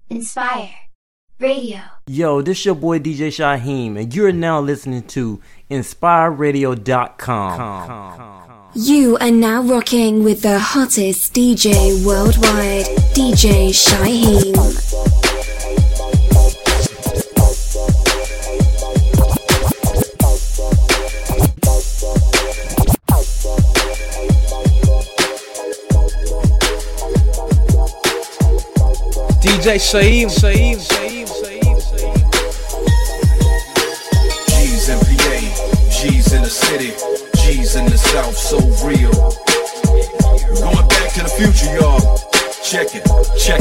Inspire Radio. Yo, this your boy DJ Shaheem, and you're now listening to InspireRadio.com. You are now rocking with the hottest DJ worldwide, DJ Shaheem. DJ Shaheem. G's in PA, G's in the city, G's in the South, so real. Going back to the future, y'all. Check it.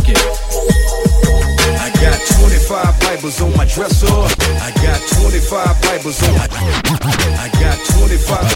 I got 25 Bibles on my dresser. I got 25 Bibles on my. I got 25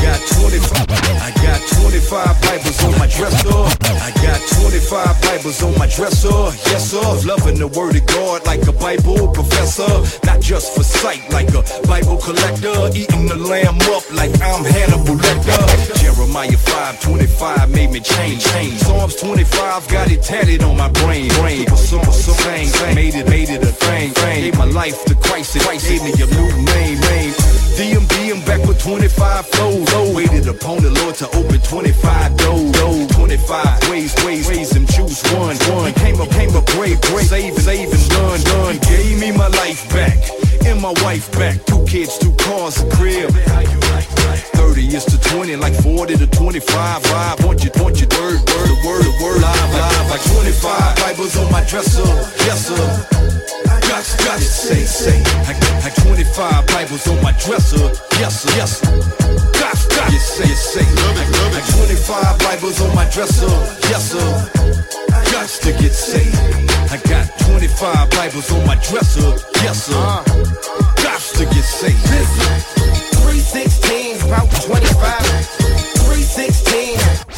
Bibles on my dresser. I got 25 Bibles on my dresser. Yes, sir. Loving the word of God like a Bible professor. Not just for sight like a Bible collector. Eating the lamb up like I'm Hannibal Lecter. Jeremiah 5:25 made me change. Psalms 25 got it tatted on my brain. Some made it a thing. Gave my life to Christ and Christ gave me a new name. DMD, I'm back with 25 flows. Waited upon the Lord to open 25 doors. 25 ways, raise him, choose one. Came a brave, save and done. Gave me my life back and my wife back. 2 kids, 2 cars, a crib. 30 is to 20, like 40 to 25. I want your word, the word, live. Like 25 Bibles on my dresser, yes sir. Got to say. I 25 Bibles on my dresser, yes sir. Got to say. I 25 Bibles on my dresser, yes sir. Got to get saved. I got 25 Bibles on my dresser, yes sir. Got to get saved. Listen, 316, about 25. 316.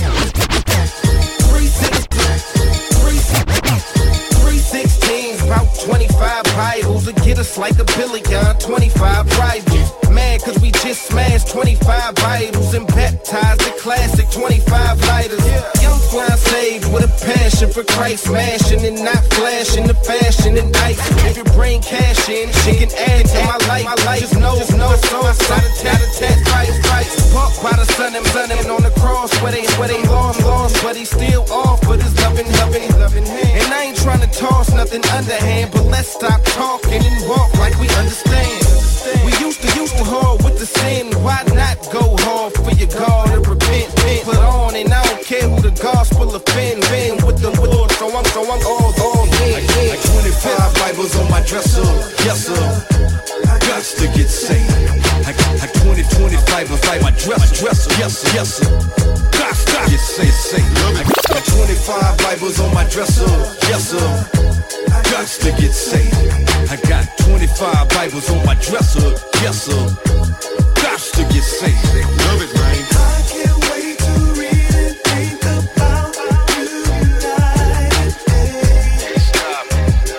316, about 25 Bibles to get us like a billion. 25 Bibles. Mad cause we just smashed 25 Bibles and baptized the classic 25 lighters. Young fly saved with a passion for Christ, smashing and not flashing the fashion and ice. If your brain cash in, she can add to my life. Just know it's so outside of tat, price. Parked by the sun and on the cross where they lost, but he still off with his loving hand. And I ain't trying to toss nothing underhand, but let's stop talking and walk like we understand. We used to hard with the sin. Why not go hard for your God and repent? Put on and I don't care who the gospel offend. Been with the Lord, so I'm all in. Like 25 Bibles on my dresser, yes sir. Got to get saved. I 25 Bibles like my dresser, yes sir. Got to get saved. I 25 Bibles on my dresser, yes sir. Got to get saved. I got 25 Bibles on my dresser, yes sir. Got to get saved. Love it, man. I can't wait to read and think about you tonight. Can't stop thinking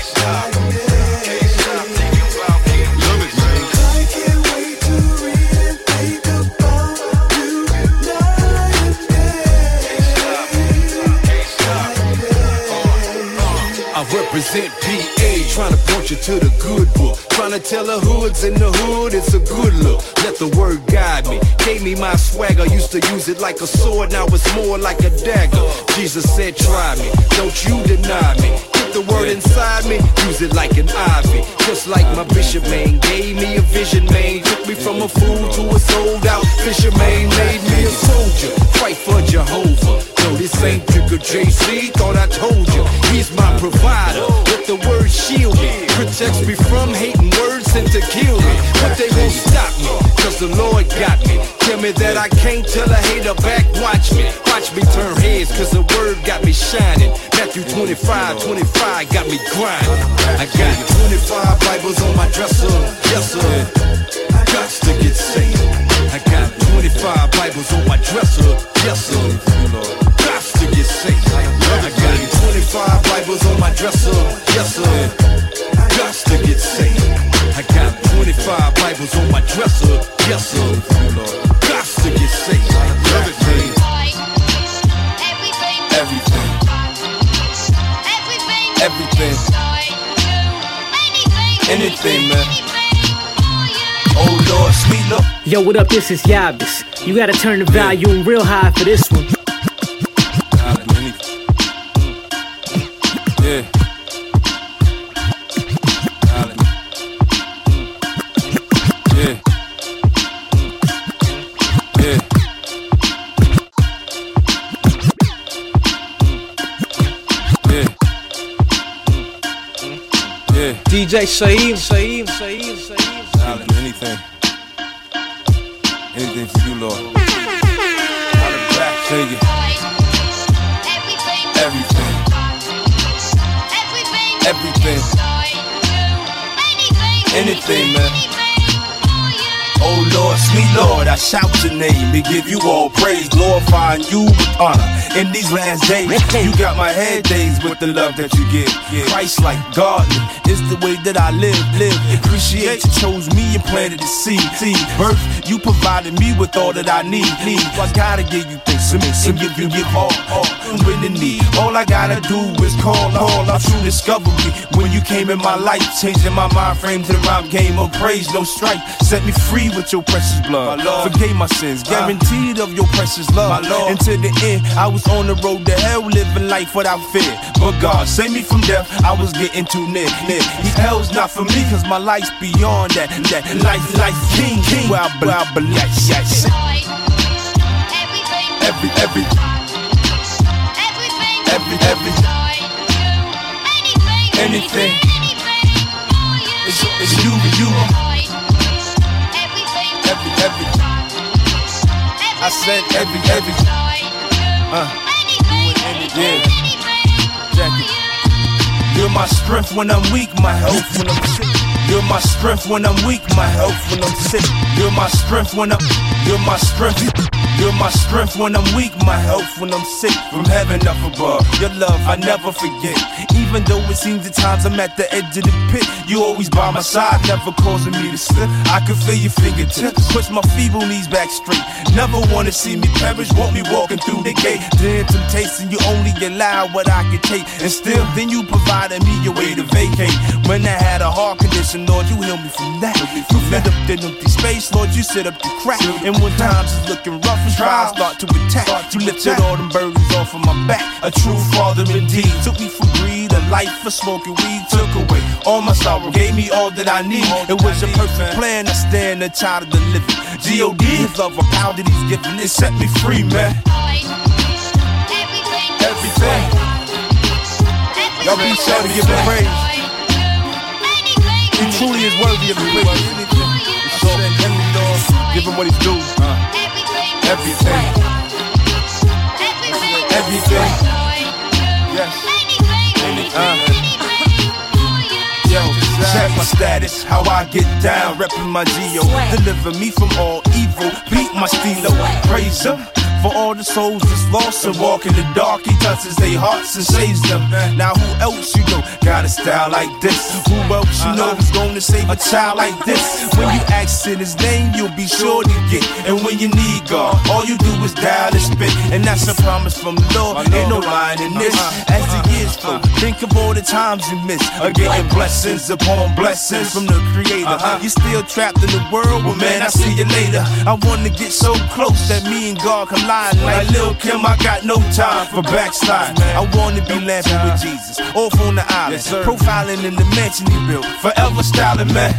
about me. Love it, man. I can't wait to read and think about you tonight. I represent PA, trying to point you to the good book. Trying to tell the hoods in the hood it's a good look. Let the word guide me. Gave me my swagger, used to use it like a sword, now it's more like a dagger. Jesus said try me, don't you deny me. Get the word inside me, use it like an ivy. Just like my bishop man, gave me a vision man. Took me from a fool to a sold out fisherman. Made me a soldier, fight for Jehovah. No, this ain't Jigga JC, thought I told you. He's my provider, let the word shield me. Protects me from hating words sent to kill me. But they won't stop me, cause the Lord got me. Tell me that I can't tell a hater back, watch me turn heads, cause the word got me shining. Matthew 25 got me grinding. I got 25 Bibles on my dresser, yes sir. I got to get saved. I got 25 Bibles on my dresser, yes sir. Got to get saved. I got 25 Bibles on my dresser, yes sir. Got to get saved. I got 25 Bibles on my dresser, yes sir. Got to get saved. Love it, man. Everything. anything. Anything, man. Oh Lord, sweet Lord. Yo, what up? This is Yabis. You gotta turn the volume real high for this one. I'll do anything. Yeah. Yeah. Yeah. Yeah. Yeah. DJ Shaheem. I'll do anything. Anything for you, Lord. I'll back, take it. Everything. Anything, man. Oh Lord, sweet Lord, I shout your name and give you all praise, glorifying you with honor. In these last days, you got my head dazed with the love that you give. Christ-like, godly, is the way that I live. Appreciate you chose me and planted the seed. Birth, you provided me with all that I need. So I gotta give you thanks and give all. When in need, all I gotta do is call out true discovery. When you came in my life, changing my mind frame to the rhyme game of praise, no strife. Set me free with your precious blood. Forgave my sins, guaranteed of your precious love. And to the end, I was on the road to hell, living life without fear. But God saved me from death, I was getting too near. Hell's not for me, cause my life's beyond that. Life king, where I believe. Yes. Every. Anything. It's you. Every. I said every. Yeah. Jackie. You're my strength when I'm weak, my health when I'm sick. You're my strength when I'm weak, my health when I'm sick. You're my strength when You're my strength. You're my strength when I'm weak, my health when I'm sick. From heaven up above, your love I never forget. Even though it seems at times I'm at the edge of the pit, you always by my side, never causing me to slip. I can feel your fingertips, push my feeble knees back straight. Never wanna see me perish, want me walking through the gate. Then temptation, you only allow what I can take. And still, then you provided me a way to vacate. When I had a heart condition, Lord, you healed me from that. You filled up the empty space, Lord, you set up the crack. And when times is looking rough and trials start to attack, you lifted all them burdens off of my back. A true father indeed, took me from greed, a life for smoking weed, took away all my sorrow, gave me all that I need. It was a perfect plan, I stand a child of the living. G.O.D. His love, a power that he's given, it set me free, man. Everything. Y'all be sure to give him praise. He truly is worthy of the praise. So, give him what he's due. Everything. Yes. Yo, check my status, how I get down, reppin' my Geo. Deliver me from all evil, beat my stilo. Praise him for all the souls that's lost and walk in the dark. He touches their hearts and saves them. Now who else you know got a style like this? Who else you know is gonna save a child like this? When you ask in his name, you'll be sure to get. And when you need God, all you do is dial and spit. And that's a promise from the Lord, ain't no lying in this. As the years flow, think of all the times you miss, getting blessings upon blessings from the Creator. You're still trapped in the world, well man, I see you later. I wanna get so close that me and God collide. Like Lil' Kim, I got no time for backslide. I wanna be laughing with Jesus, off on the island, profiling in the mansion he built, forever styling, man.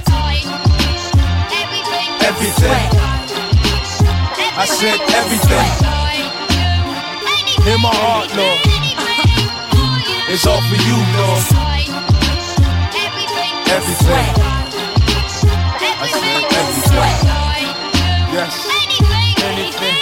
Everything. I said everything. In my heart, Lord. It's all for you, Lord. Everything. I said everything. Yes. Anything.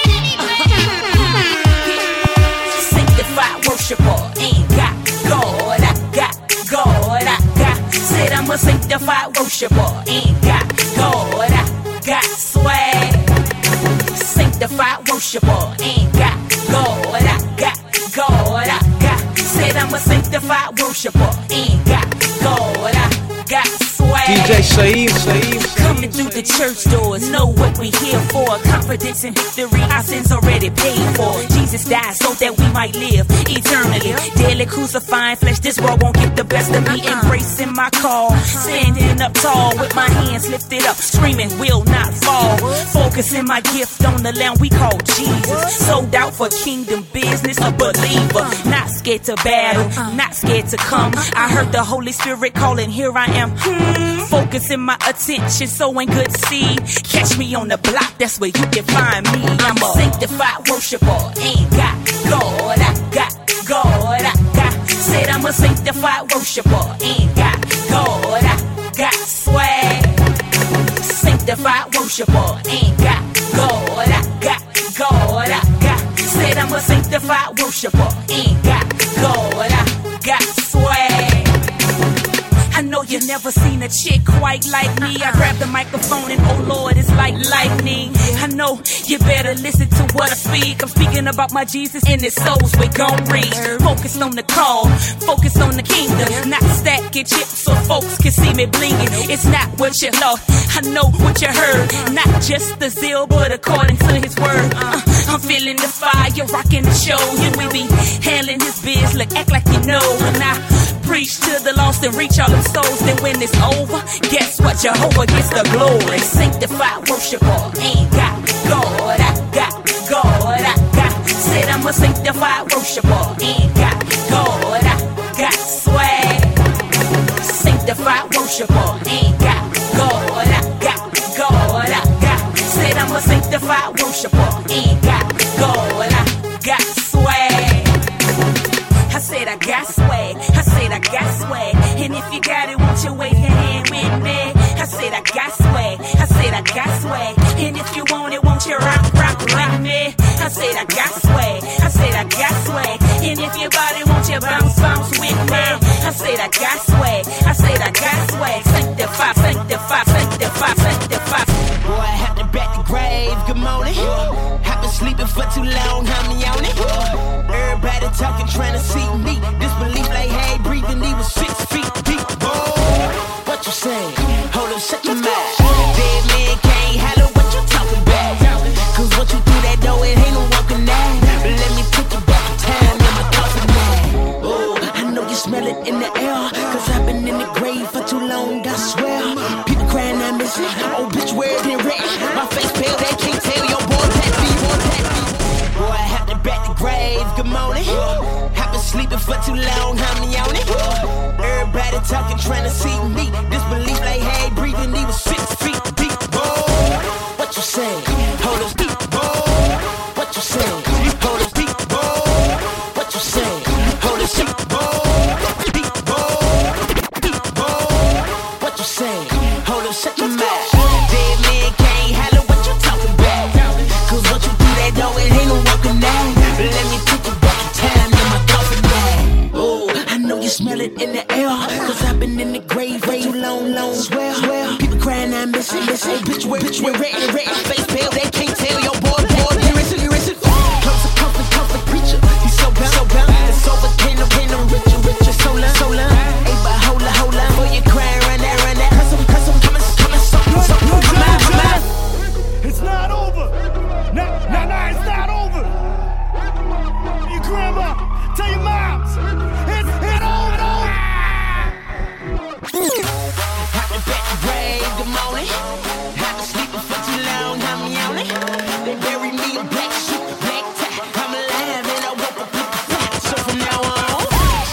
Sanctified worshiper, ain't got God, I got God, I got. Said I'm a sanctified worshiper, ain't got God, I got swag. Sanctified worshiper, ain't got God, I got God, I got. Said I'm a sanctified worshiper, ain't got God, I got swag. DJ Shaheem. Coming through the church doors, know what we here for. Confidence and victory, our sins already paid for. Jesus died so that we might live eternally. Daily crucifying flesh, this world won't get the best of me. Embracing my call, standing up tall with my hands lifted up, screaming, will not fall. Focusing my gift on the Lamb we call Jesus. Sold out for kingdom business, a believer. Not scared to battle, not scared to come. I heard the Holy Spirit calling, here I am. Focusing my attention, sowing good seed. Catch me on the block, that's where you can find me. I'm a sanctified worshiper, ain't got God, I got God, I got. Said I'm a sanctified worshiper, ain't got God, I got swag. Sanctified worshiper, ain't got God, I got God, I got. Said I'm a sanctified worshiper, ain't got God, I got swag. I know you've never seen a chick quite like me. I grab the microphone and oh Lord, it's like lightning. I know you better listen to what I speak. I'm speaking about my Jesus and his souls we gon' reach. Focused on the call, focused on the kingdom. Not stacking chips so folks can see me blinging. It's not what you know, I know what you heard. Not just the zeal, but according to his word. I'm feeling the fire, rocking the show. Here we be handling his biz, look, act like you know. And I preach to the lost and reach all them souls. Then when it's over, guess what? Jehovah gets the glory. Sanctified worshiper, ain't got God, I got God, I got. Said I'm a sanctified worshiper, ain't got God, I got swag. Sanctified worshiper, ain't got God, I got God, I got. Said I'm a sanctified worshiper, ain't got God, I got swag. I said I got swag, I said I got swag. And if you got it, won't you wave your hand with me? I said I got swag, I said I got swag. And if you want it, won't you rock with me? I said I got swag, I said I got swag. And if your body won't you bounce with me? I said I got swag, I said I got swag. Sanctify, sanctify, sanctify, sanctify. Boy, I had to back the grave, good morning. I've been sleeping for too long, I'm yawning. Everybody talking, trying to see me. Disbelief like, hey, breathing, he was 6 feet deep. Oh, what you say? Hold up, shut your mouth. Dead man can't holler, what you talking about? Cause what you through that door, it ain't no walking down. But let me take you back in time, in my coffin now. Oh, I know you smell it in the air. Cause I've been in the grave for too long, I swear. People crying, I'm missing. Oh, bitch, where it been written? My face pale, they can't tell your boy that me. Boy, I had to back the grave, good morning. I've been sleeping for too long, I'm yawning. Everybody talking, trying to see me. Disbelief like, hey, breathing, he was 6 feet deep. Oh, what you say? Hold up, deep. Oh, what you say? Hold up, deep. Oh, what you say? Hold up, deep. Oh, deep. Oh, deep. Oh, what you say? Hold up, shut your mouth. Dead man can't holler, what you talking about? Cause what you do that door, it ain't no walking down. But let me take you back in time, in my coffin now. Oh, I know you smell it in the air. Cause I've been in the grave for too long, swear. People crying, I'm missing. Oh, bitch, where written, face pale, they can't tell your boy, you listen. Close a comfort preacher, he's so bound. It's over, can't no richer, so long. Hey, but hold on, boy, you crying, run that. Cause I'm coming, so come out. It's not over. Nah, it's not over. Your grandma, tell your moms, it's over. I've been back to grave, good morning. I've been sleeping for too long, I'm yawning. They buried me in black suit, black tie. I'm alive and I woke up with the flat. So from now on,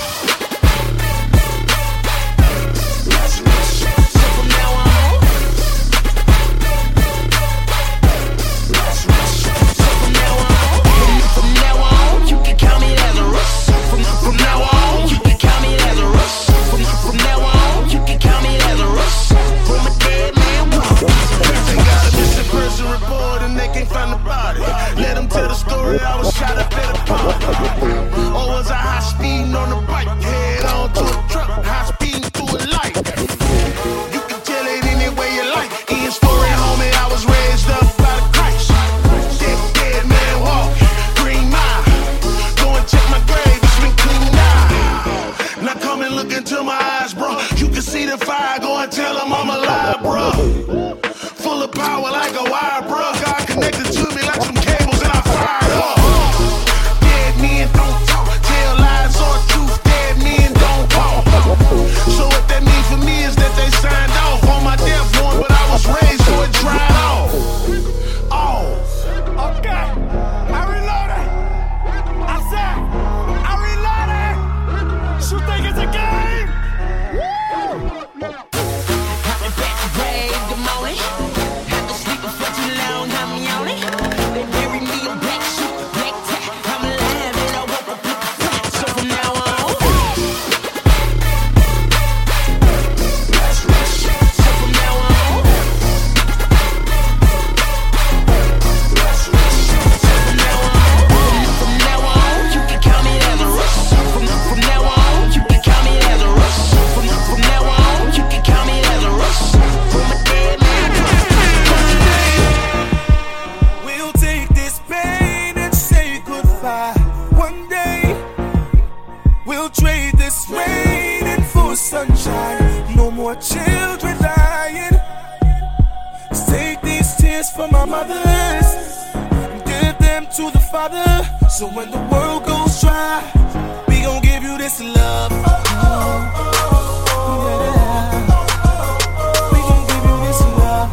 from now on, you can call me Lazarus. From now on, you can call me Lazarus. From now on, you can call me Lazarus. From a dead man walk. They got a missing person report and they can't find the body. Let them tell the story, I was shot up at a party. Or was I high speeding on the bike? Head on to a truck, high speeding through a light. You can tell it any way you like. Ian story, homie, I was raised up by the Christ. Dead man walk, Green Mile. Go and check my grave, it's been cleaned out. Now come and look into my eyes, bro. You can see the fire, go and tell them I'm a sunshine. No more children dying. Take these tears from my mothers and give them to the Father. So when the world goes dry, we gon' give you this love. We gon' give you this love.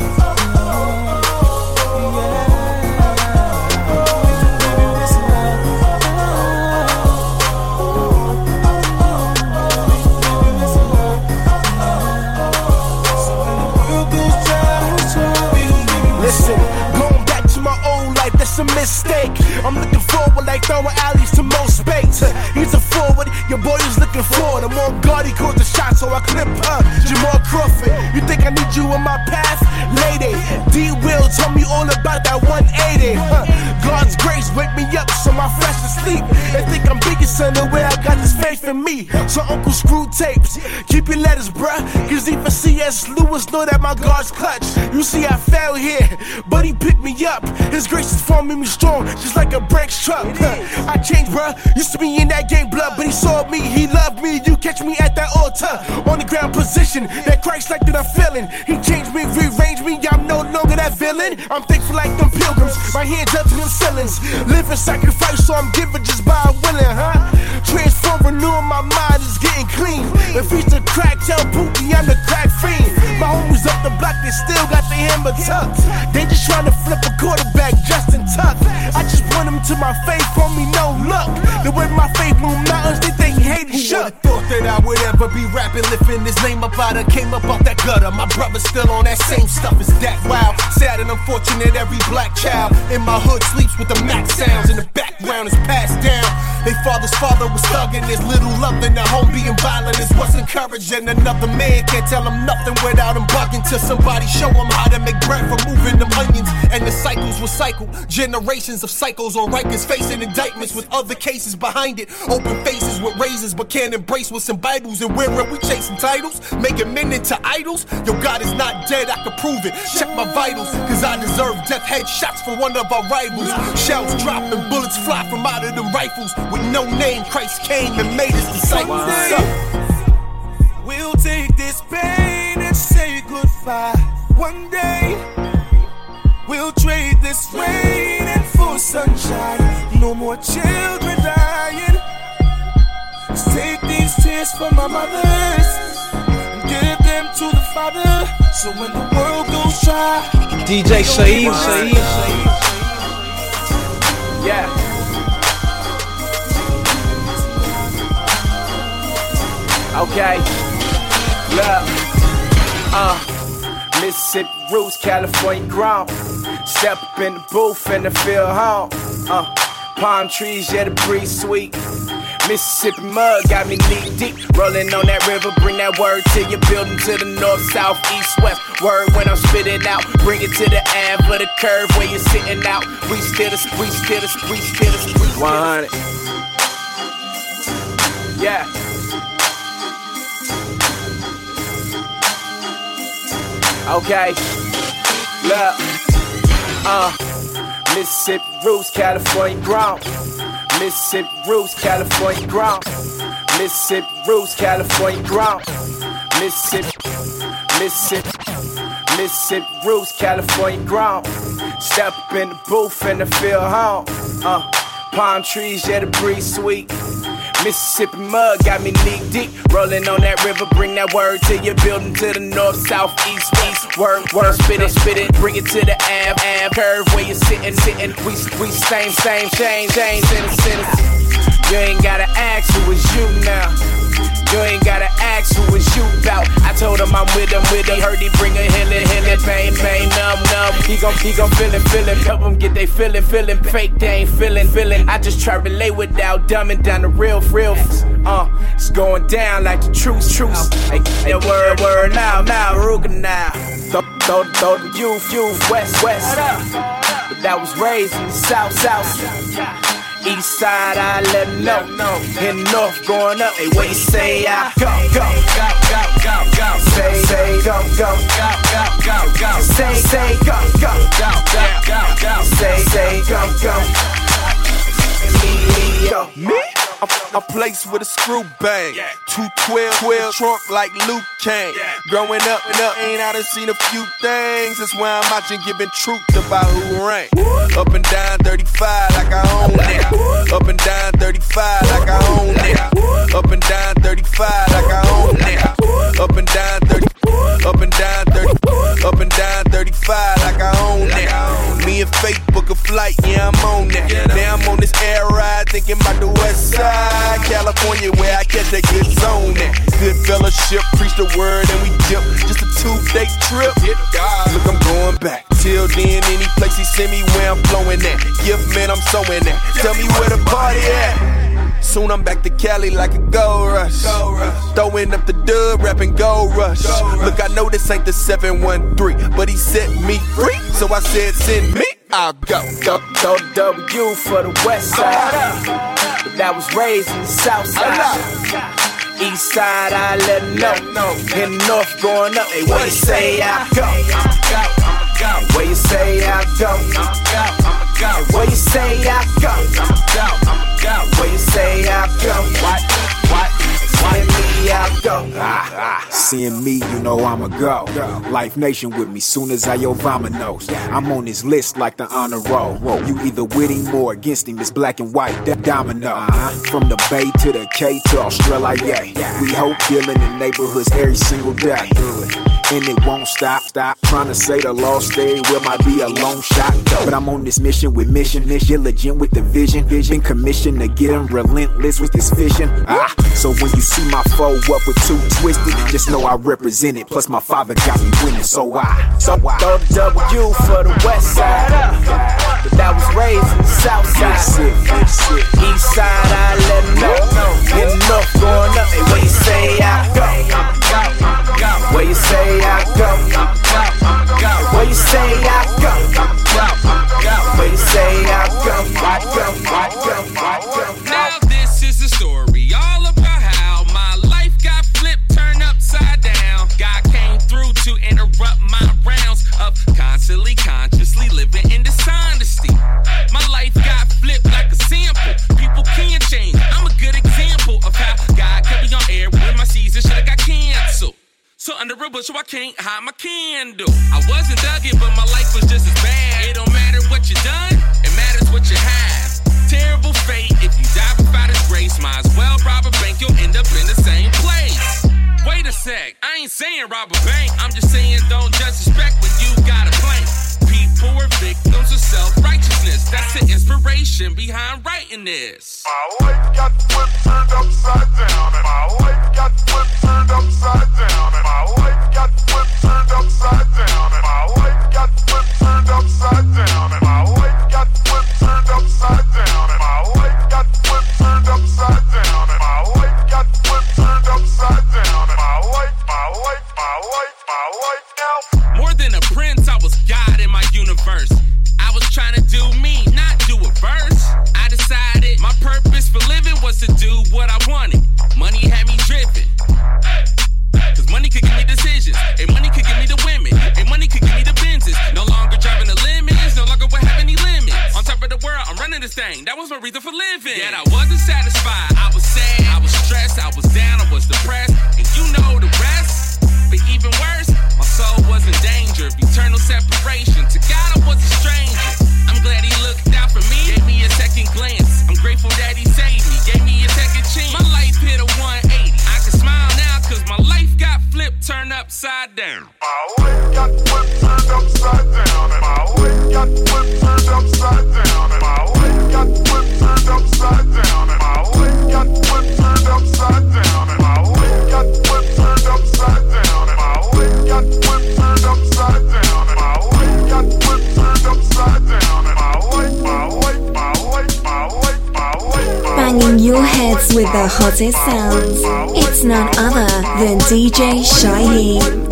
Listen, going back to my old life, that's a mistake. I'm looking forward like throwing alleys to most space. He's a forward, your boy is looking forward. I'm on guard, he caught the shot, so I clip her. Jamal Crawford, you think I need you in my path? Lady, D-Will told me all about that 180. God's grace wake me up so my flesh is asleep. They think I'm biggest son the way I got this faith in me. So Uncle Screw tapes, keep your letters, bruh. Cause even C.S. Lewis know that my God's clutch. You see I fell here, but he picked me up. His grace is forming me strong, just like a Brinks truck. I changed, bruh. Used to be in that game blood, but he saw me, he loved me. You catch me at that altar, on the ground position. That Christ-like that I'm feeling. He changed me, rearranged me. I'm no longer that villain. I'm thankful like them pilgrims. My hands up to them ceilings. Living sacrifice, so I'm giving just by willing, huh? Transform, renewing my mind is getting clean. If he's the crack, tell Pookie I'm the crack fiend. My homies up the block, they still got the hammer tucked. They just trying to flip a quarterback, Justin Tuck. I just want them to my faith, for me no luck. The way my faith move mountains, they think he hated shut. Who would've thought that I would ever be rapping, lifting his name up out of, came up off that gutter. My brother's still on that same stuff, is that wild. Sad and unfortunate, every black child in my hood sleeps with the Mac sounds. In the background is passed down. They father's father was thugging, there's little love in the home being violent is what's encouraging. Another man can't tell him nothing without him bugging. Till somebody show him how to make bread from moving them onions. And the cycles will cycle, generations of cycles on Rikers facing indictments with other cases behind it. Open faces with razors but can't embrace with some Bibles. And where are we chasing titles? Making men into idols? Your God is not dead, I can prove it. Check my vitals, cause I deserve death headshots for one of our rivals. Shells drop and bullets fly from out of them rifles. With no name, Christ came and made his disciples. We'll take this pain and say goodbye. One day, we'll trade this rain and for sunshine. No more children dying. Let's take these tears from my mothers and give them to the Father. So when the world goes dry, DJ Shaheem. Yeah. Okay, look, Mississippi roots, California ground. Step up in the booth and I feel home. Palm trees, yeah, the breeze sweet. Mississippi mud got me knee deep. Rolling on that river, bring that word to your building to the north, south, east, west. Word when I'm spitting out, bring it to the Ave for the curve where you're sitting out. We still the street, 100. Yeah. Okay, look, Mississippi roots, California ground. Mississippi roots, California ground. Mississippi roots, California ground. Mississippi roots, California ground. Step up in the booth and I feel home. Palm trees, yeah, the breeze sweet. Mississippi mud got me knee deep. Rolling on that river, bring that word to your building to the north, south, east, west. Word, spit it, bring it to the Ave, curve where you're sitting. We same, change in the sentence. You ain't gotta ask who is you now. You ain't gotta ask who is you about. I told him I'm with him. He heard he bring a healing, pain, numb. He gon' feel it, help him get they feeling, fake they ain't feeling. I just try to relate without dumbing down the real. It's going down like the truth. Hey, word now, Ruger now. Throw the youth, west. But that was raised in the south. East side, I let them know. In north, going up, hey, where you say I go. Say go. Say go. Me? I'm place with a screw bang. 212 trunk like Luke Kane. Growing up, ain't I done seen a few things. That's why I'm watching giving truth about who rank. Up and down 35 like I own it. Up and down 35 like I own it. Up and down 35 like I own it. Up and down 30. Up and down 30. Up and down 35 like I own it. Me and Fate book a flight, yeah, I'm on that. Now I'm on this air ride, thinking about the west side, California, where I catch that good zone at. Good fellowship, preach the word, and we dip. Just a 2-day trip. Look, I'm going back. Till then, any place he send me, where I'm flowing at. Gift man, I'm sewing at. Tell me where the party at. Soon I'm back to Cali like a gold rush. Throwing up the dub, rapping gold rush. Look, I know this ain't the 713, but he set me free, so I said send me. I'll go. Throw the W for the west side, but that was raised in the south side. East side, I let them know. In the north, going up. Hey, where you say I go? Where you say I go? Where you say I go? Where you say I go? What? Seeing me, I go. Seeing me, you know I'ma go. Life Nation with me, soon as I Vamanos. I'm on his list like the honor roll. You either with him or against him, it's black and white, that domino. From the Bay to the K to Australia, we hope dealing in neighborhoods every single day. And it won't stop. Trying to say the lost day will might be a long shot, but I'm on this mission with mission. Diligent with the vision. Commissioned to get him relentless with this vision. So when you see my foe up with two twisted, just know I represent it. Plus my father got me winning, so I. Throw the W for the west side, but that was raised in the south side. East side, I let them know. In the north, going up. Hey, where you say I go? Where you say I go? Where you say I go? Where you say I go? Now this is the story all about how my life got flipped, turned upside down. God came through to interrupt my rounds of constantly, consciously living in dishonesty. My life got flipped like a sample. People can change. I'm a good example of how God kept me on air when my season should've got canceled. So under a bushel, I can't hide my candle. I wasn't thugging, but my life was just as bad. It don't matter what you done, it matters what you have. Terrible fate, if you die without his grace, might as well rob a bank, you'll end up in the same place. Wait a sec, I ain't saying rob a bank, I'm just saying don't judge respect when you got a plank. People were victims of self-righteousness, that's the inspiration behind writing this. My life got flipped, turned upside down, and my life got flipped, turned upside down, and my life got flipped, turned upside down, and my life got flipped, turned upside down, and my life got flipped, turned upside down, and my life got flipped, turned upside down, and my life got flipped, turned upside down, and my life now. More than a prince, I was God in my universe. I was trying to do me, not do a verse. I decided my purpose for living was to do what I wanted. Money had me driven. Cause money could give me decisions, and money could give me the women, and money could give me the Benzes. No longer driving the limits, no longer would have any limits. On top of the world, I'm running this thing, that was my reason for living. Yet I wasn't satisfied, I was sad, I was stressed, I was down, I was depressed, and you know the rest. But even worse, my soul was in danger of eternal separation. To God I was a stranger. I'm glad he looked out for me, gave me a second glance. I'm grateful that he saved me, gave me a second chance. My life hit a 180, I can smile now cause my life got flipped, turned upside down. My life got flipped, turned upside down, and my life got flipped, turned upside down, and my life got flipped, turned upside down, and my life got flipped, turned upside down, and my life got flipped, turned upside down, and my life got flipped, turned upside down, and my life got flipped, turned upside down, and my life. Banging your heads with the hottest sounds. It's none other than DJ Shyheim.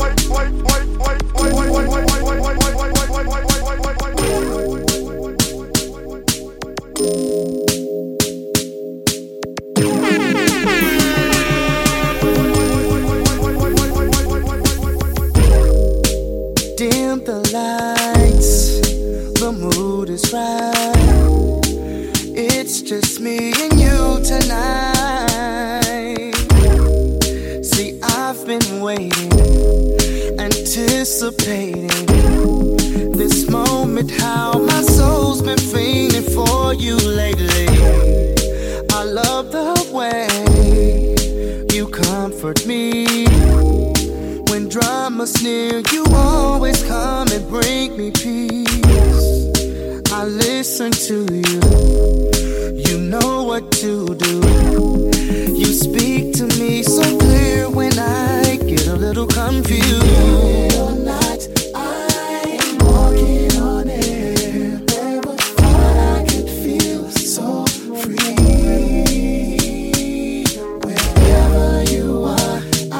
Dim the lights, the mood is right. It's just me and you tonight. waiting, anticipating this moment. How my soul's been fiending for you lately. I love the way you comfort me. When drama's near, you always come and bring me peace. I listen to you, you know what to do. You speak to me so clear when I get a little confused. All night I am walking on air. Never thought I could feel so free. Wherever you are,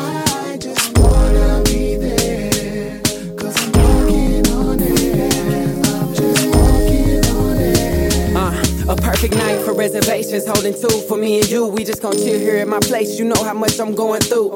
I just wanna be there. 'Cause I'm walking on air. I'm just walking on air. A perfect night for reservations, holding two for me and you. We just gon' chill here at my place. You know how much I'm going through.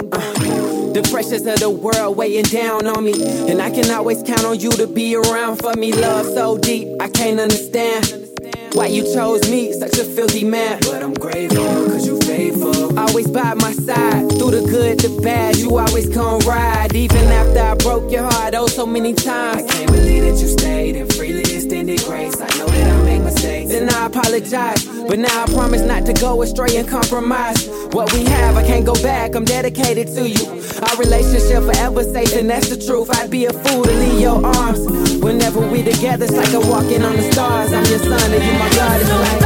The pressures of the world weighing down on me, and I can always count on you to be around for me. Love so deep, I can't understand why you chose me, such a filthy man. But I'm grateful, 'cause you faithful. Always by my side, through the good, the bad, you always come ride. Even after I broke your heart, oh so many times. I can't believe that you stayed and freely extended grace. I know that I make mistakes, and I apologize, but now I promise not to go astray and compromise. What we have, I can't go back, I'm dedicated to you. Our relationship forever safe, and that's the truth. I'd be a fool to leave your arms. Whenever we together, it's like I'm walking on the stars. I'm your son and you my God. It's like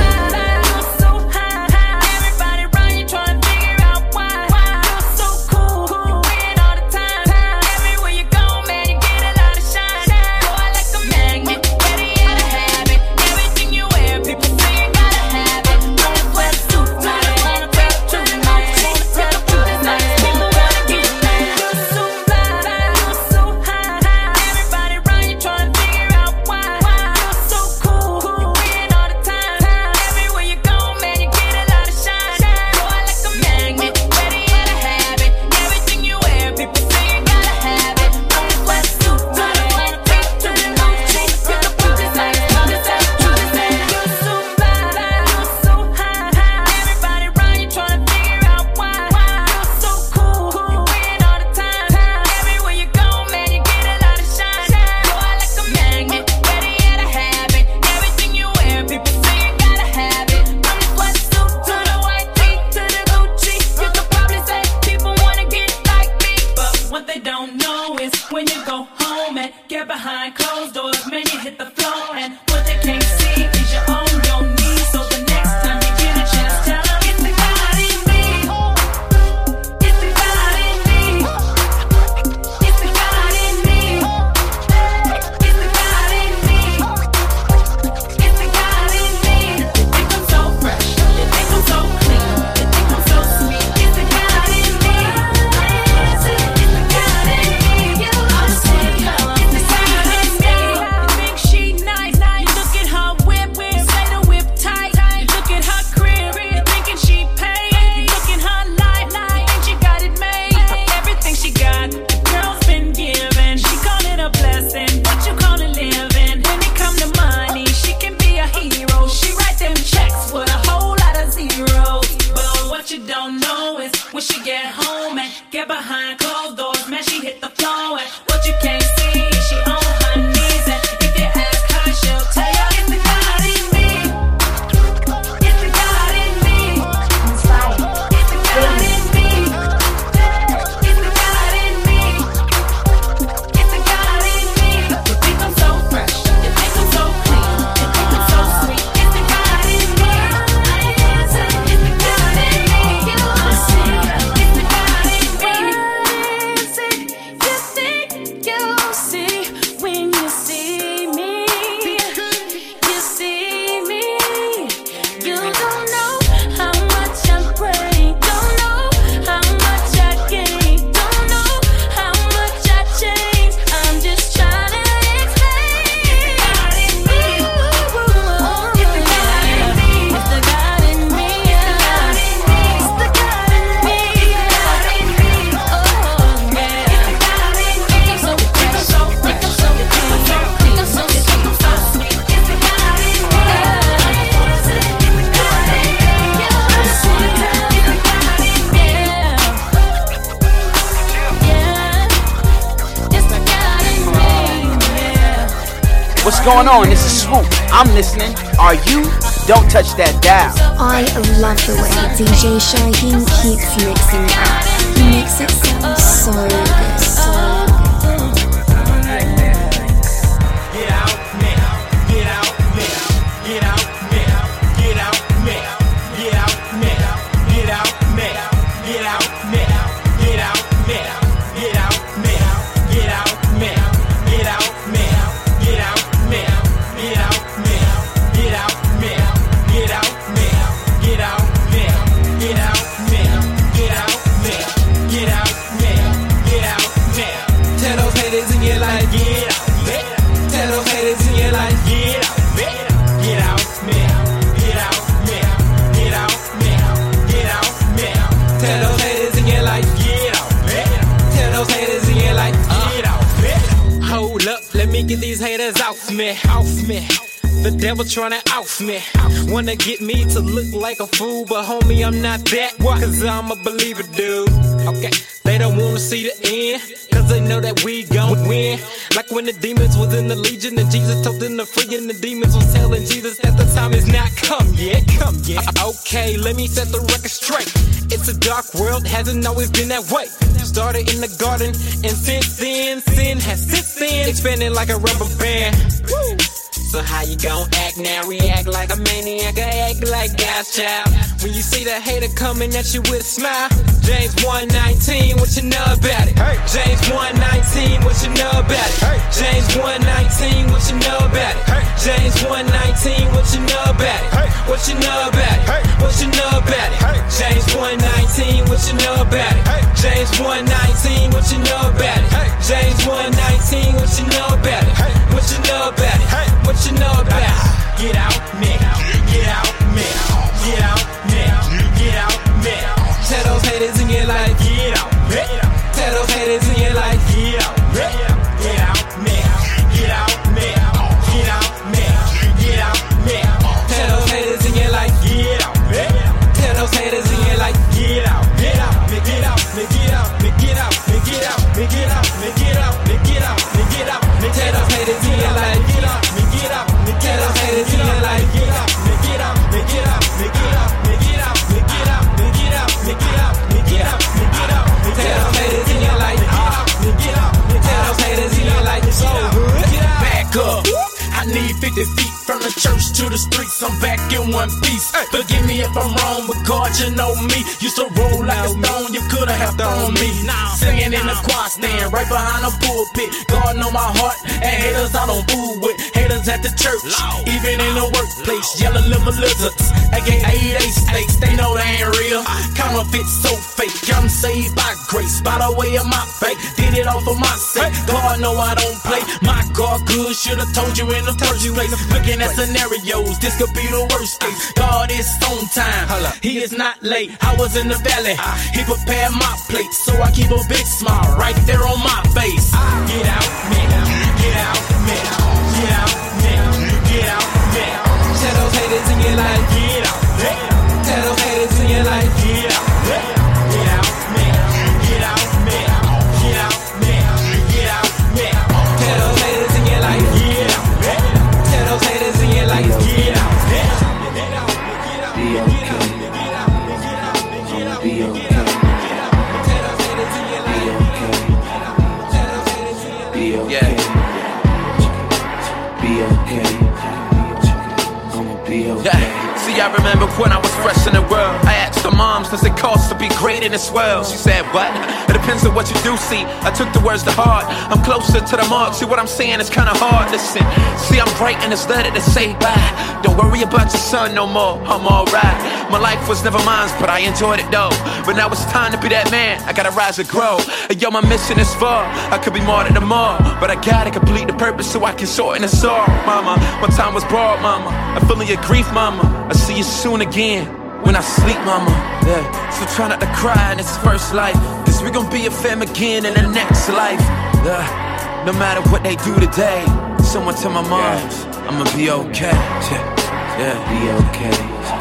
She nice, you look at her What's going on? This is Swoop. I'm listening. Are you? Don't touch that dial. I love the way DJ Shaheen keeps mixing it up. He makes it sound so good, so good. Get out now, get out now, get out now, get out now, get out now, get out now, get out now, get out now, get out now, get out now, get out now, get out now, get out now, get out now, get out now, get out now, get out now, get out now, get out now, get out now. Tell those haters in your life, get out. Tell those haters in your life, get out, get out now, get out now, get out now, get out now. Tell those haters in your life, get out. Tell those haters in your life, get out. Hold up, let me get these haters off me, off me. The devil tryna off me. Wanna get me to look like a fool, but homie, I'm not that. Cause I'm a believer, dude. Okay, they don't wanna see the end, cause they know that we gon' win. Like when the demons was in the legion and Jesus told them to free, and the demons was telling Jesus that the time is not come yet, come yet. Okay, let me set the record straight. It's a dark world, hasn't always been that way. Started in the garden, and since then, sin has since then expanded like a rubber band. Woo. So how you gon' act now? React like a maniac, or act like God's child. When you see the hater coming at you with a smile, James 1:19, what you know about it? Hey. James 1:19, what you know about it? Hey. James 1:19, what you know about it? Hey. James 1:19, what you know about it? Hey. What you know about it? Hey. What you know about it? Hey. James 1:19, what you know about it? Hey. James 1:19, what you know about it? Hey. James 1:19, what you know about it? Hey. What you know about it? Hey. What you know about it? Get out now, get out now, get out now, get out now. Tell those haters in your life, get out. Tell those haters in your life, get out. Get out now, get out now, get out now, get out now. Tell those haters in your life, get out. Tell those haters in your life, get out. Get out, get out, get out, get out, get out, get out, get out, get out, get out. Tell those haters in your life, get out. Get up, tell those haters in your life, get up, get up, get up, get up, get up, get up, get up, get up, get up, get up. Tell those haters in your life, get up, tell those haters in your life, so get up. Back up. I need 50 feet from the church to the streets. I'm back in one piece. Forgive me if I'm wrong, but God, you know me. Used to roll like a stone, you coulda have thrown me. Singing in the choir stand, right behind the pulpit. God know my heart, and haters I don't fool with. Haters at the church, even in the workplace. Yellow liver lizards, aka they snakes. They know they ain't real. Counterfeit so fake. I'm saved by grace, by the way of my faith. Did it all for my sake. God know I don't play. My God good, shoulda told you in the first place. Looking at scenarios, this could be the worst case. God is on time, He is not late. I was in the valley, He prepared my plate, so I keep a big smile right there on my face. Get out now, get out now, get out now, get out now. Tell those haters in your life, get out. Tell those haters in your life, get out. Get out now, get out now, get out now, get out now. Tell those haters in your life, get out. Tell those haters in your life, get out. Be okay. I'ma be okay. Be okay. Be okay. I'ma be okay. See, I remember when I was fresh in the world. I asked the moms, does it cost to be great in this world? She said, what? It depends on what you do see. I took the words to heart. I'm closer to the mark. See, what I'm saying is kinda hard. Listen, see, I'm writing this letter to say bye. Don't worry about your son no more. I'm alright. My life was never mine, but I enjoyed it though. But now it's time to be that man. I gotta rise and grow. And yo, my mission is far. I could be more than tomorrow, but I gotta complete the purpose so I can shorten the sorrow. Mama, my time was borrowed, mama. I'm feeling your grief, mama. I see you soon again when I sleep, mama. Yeah. So try not to cry in this first life, cause we gon' be a fam again in the next life. Yeah. No matter what they do today, someone tell my moms, I'ma be okay. Yeah. Be okay.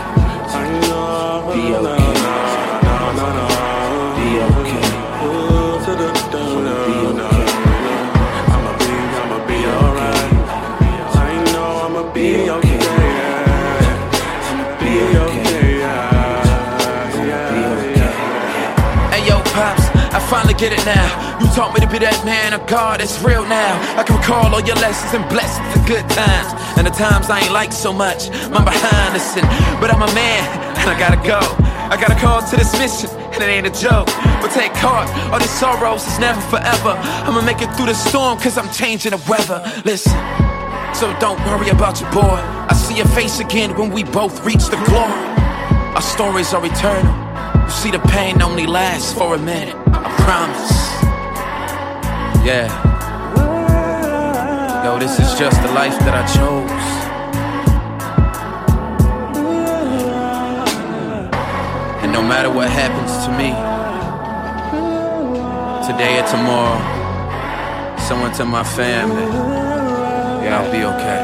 Be okay. Be okay. I'ma be alright. get it now. You taught me to be that man of God, it's real now. I can recall all your lessons and blessings and good times, and the times I ain't like so much, I'm behind the sin. But I'm a man, and I gotta go. I got a call to this mission, and it ain't a joke. But take heart, all these sorrows is never forever. I'ma make it through the storm, cause I'm changing the weather. Listen, so don't worry about your boy. I see your face again when we both reach the glory. Our stories are eternal. You see, the pain only lasts for a minute, I promise. Yeah. Yo, this is just the life that I chose. And no matter what happens to me, today or tomorrow, someone to my family, yeah, I'll be okay.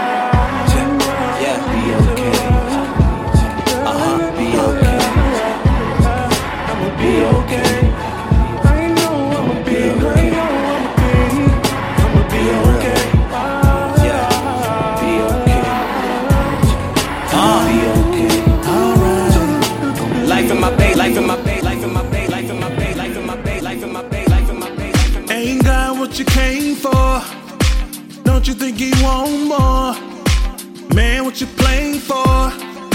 Yeah, be okay. Be okay. I'ma be okay. I know I'ma be okay. I'ma be okay. Yeah, be okay. Be okay. Alright. Life in my bay, life in my bay, life in my bay, life in my bay, life in my bay, life in my bay, life in my bay. Ain't got what you came for. Don't you think you want more? Man, what you playing for?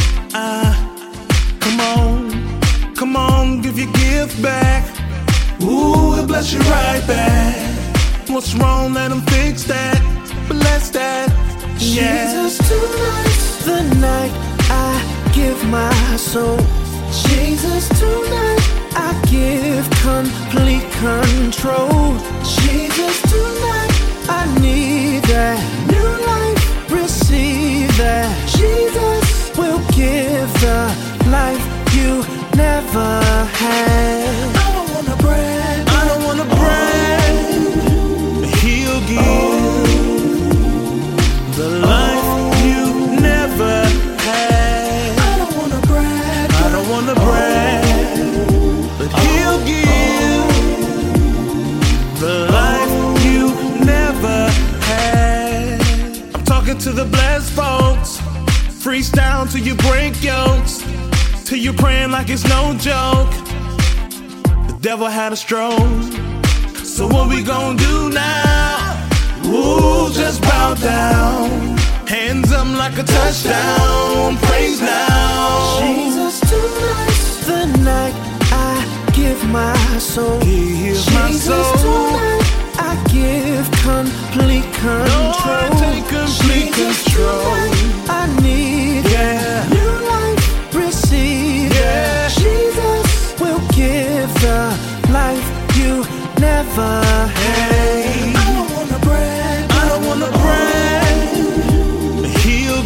Come on, give your gift back. Ooh, he'll bless you right back. What's wrong, let him fix that. Bless that, yeah. Jesus, tonight's the night I give my soul. Jesus, tonight I give complete control. Jesus, tonight I need that new life, receive that. Jesus will give the life you never had. I don't wanna brag, I don't wanna brag. He'll give the life you never had. I don't wanna brag, I don't wanna brag, but he'll give the life you never had. I'm talking to the blessed folks. Freestyle till you break yokes, till you're praying like it's no joke. The devil had a stroke, so what we gon' do now? Ooh, just bow down, hands up like a touchdown, praise now. Jesus, tonight's the night I give my soul. Give my soul. Tonight I give complete control. Lord, take complete control. I need yeah. new life, receive yeah. Jesus will give the life you never had. I don't wanna brag, I don't wanna brag. He'll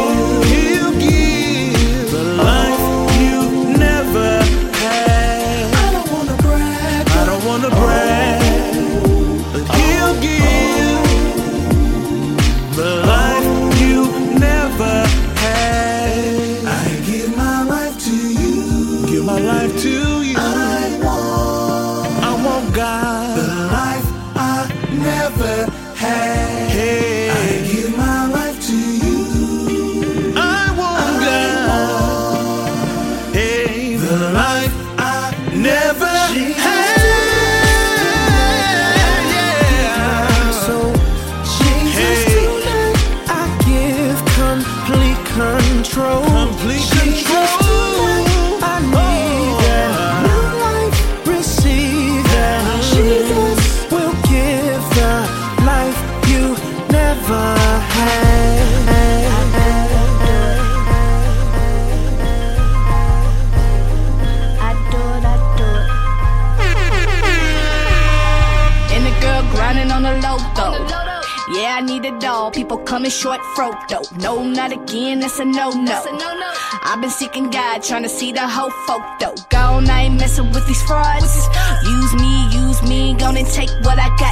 give the life you never had. I don't wanna brag, I don't wanna brag. He'll give the life you never had. I give my life to you. Give my life to you. I want God, the life I never had. Hey. I give my life to you. I want God, hey, the life I never had. So Jesus, tonight I give complete control. Complete control. I need that new life, receive that. Jesus will give the life you never had. I do it. And the girl grinding on the low though. Yeah, I need it all. People coming short throat though. No, not again, that's a no-no. I've been seeking God, trying to see the whole photo. Gone, I ain't messing with these frauds. Use me, gonna take what I got. I've been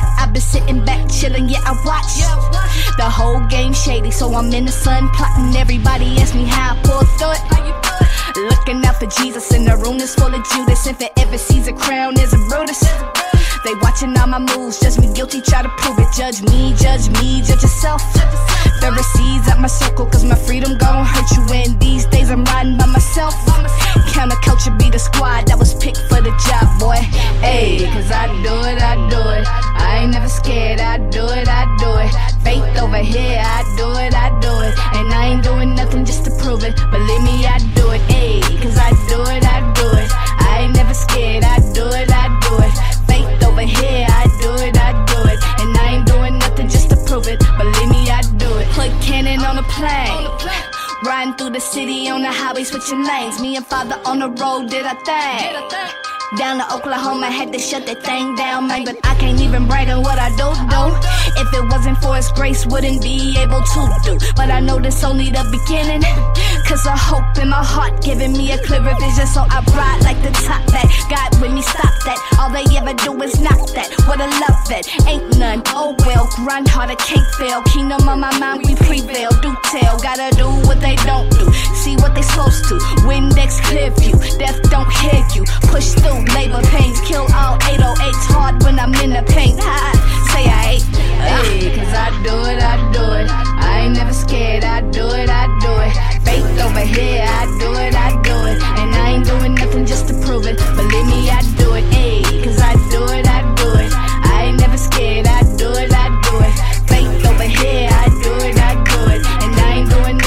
just sitting back, chilling, yeah, I watch. The whole game shady, so I'm in the sun plotting. Everybody asks me how I pull through it. Looking out for Jesus in the room that's full of Judas. If it ever sees a crown, there's a Brutus. They watching all my moves, judge me guilty, try to prove it. Judge me, judge yourself. Pharisees at my circle, cause my freedom gon' hurt you. And these days I'm riding by myself. Counterculture be the squad that was picked for the job, boy. Ayy, cause I do it. I ain't never scared, I do it. Faith over here, I do it. And I ain't doing nothing just to prove it. Believe me, I do it. Ayy, cause I do it. I ain't never scared, I do it. Faith over here, I do it. And I ain't doing nothing just to prove it. Believe me, I do it. Put cannon on a plane. Riding through the city on the highway, switching lanes. Me and father on the road did a thing. Down to Oklahoma, had to shut that thing down, man. But I can't even brag on what I do. If it wasn't for His grace, wouldn't be able to do. But I know this only the beginning, cause I hope in my heart giving me a clearer vision. So I ride like the top back. God with me, stop that. All they ever do is knock that. What a love that, ain't none. Oh well, grind harder, can't fail. Kingdom on my mind, we prevail. Do tell, gotta do what they don't do. See what they supposed to. Windex clear view, death don't hear you. Push through labor pains, kill all 808s hard when I'm in the paint. Say I ain't, cause I do it. I ain't never scared, I do it. Faith over here, I do it. And I ain't doing nothing just to prove it. Believe me, I do it. Cause I do it. I ain't never scared, I do it. Faith over here, I do it. And I ain't doing.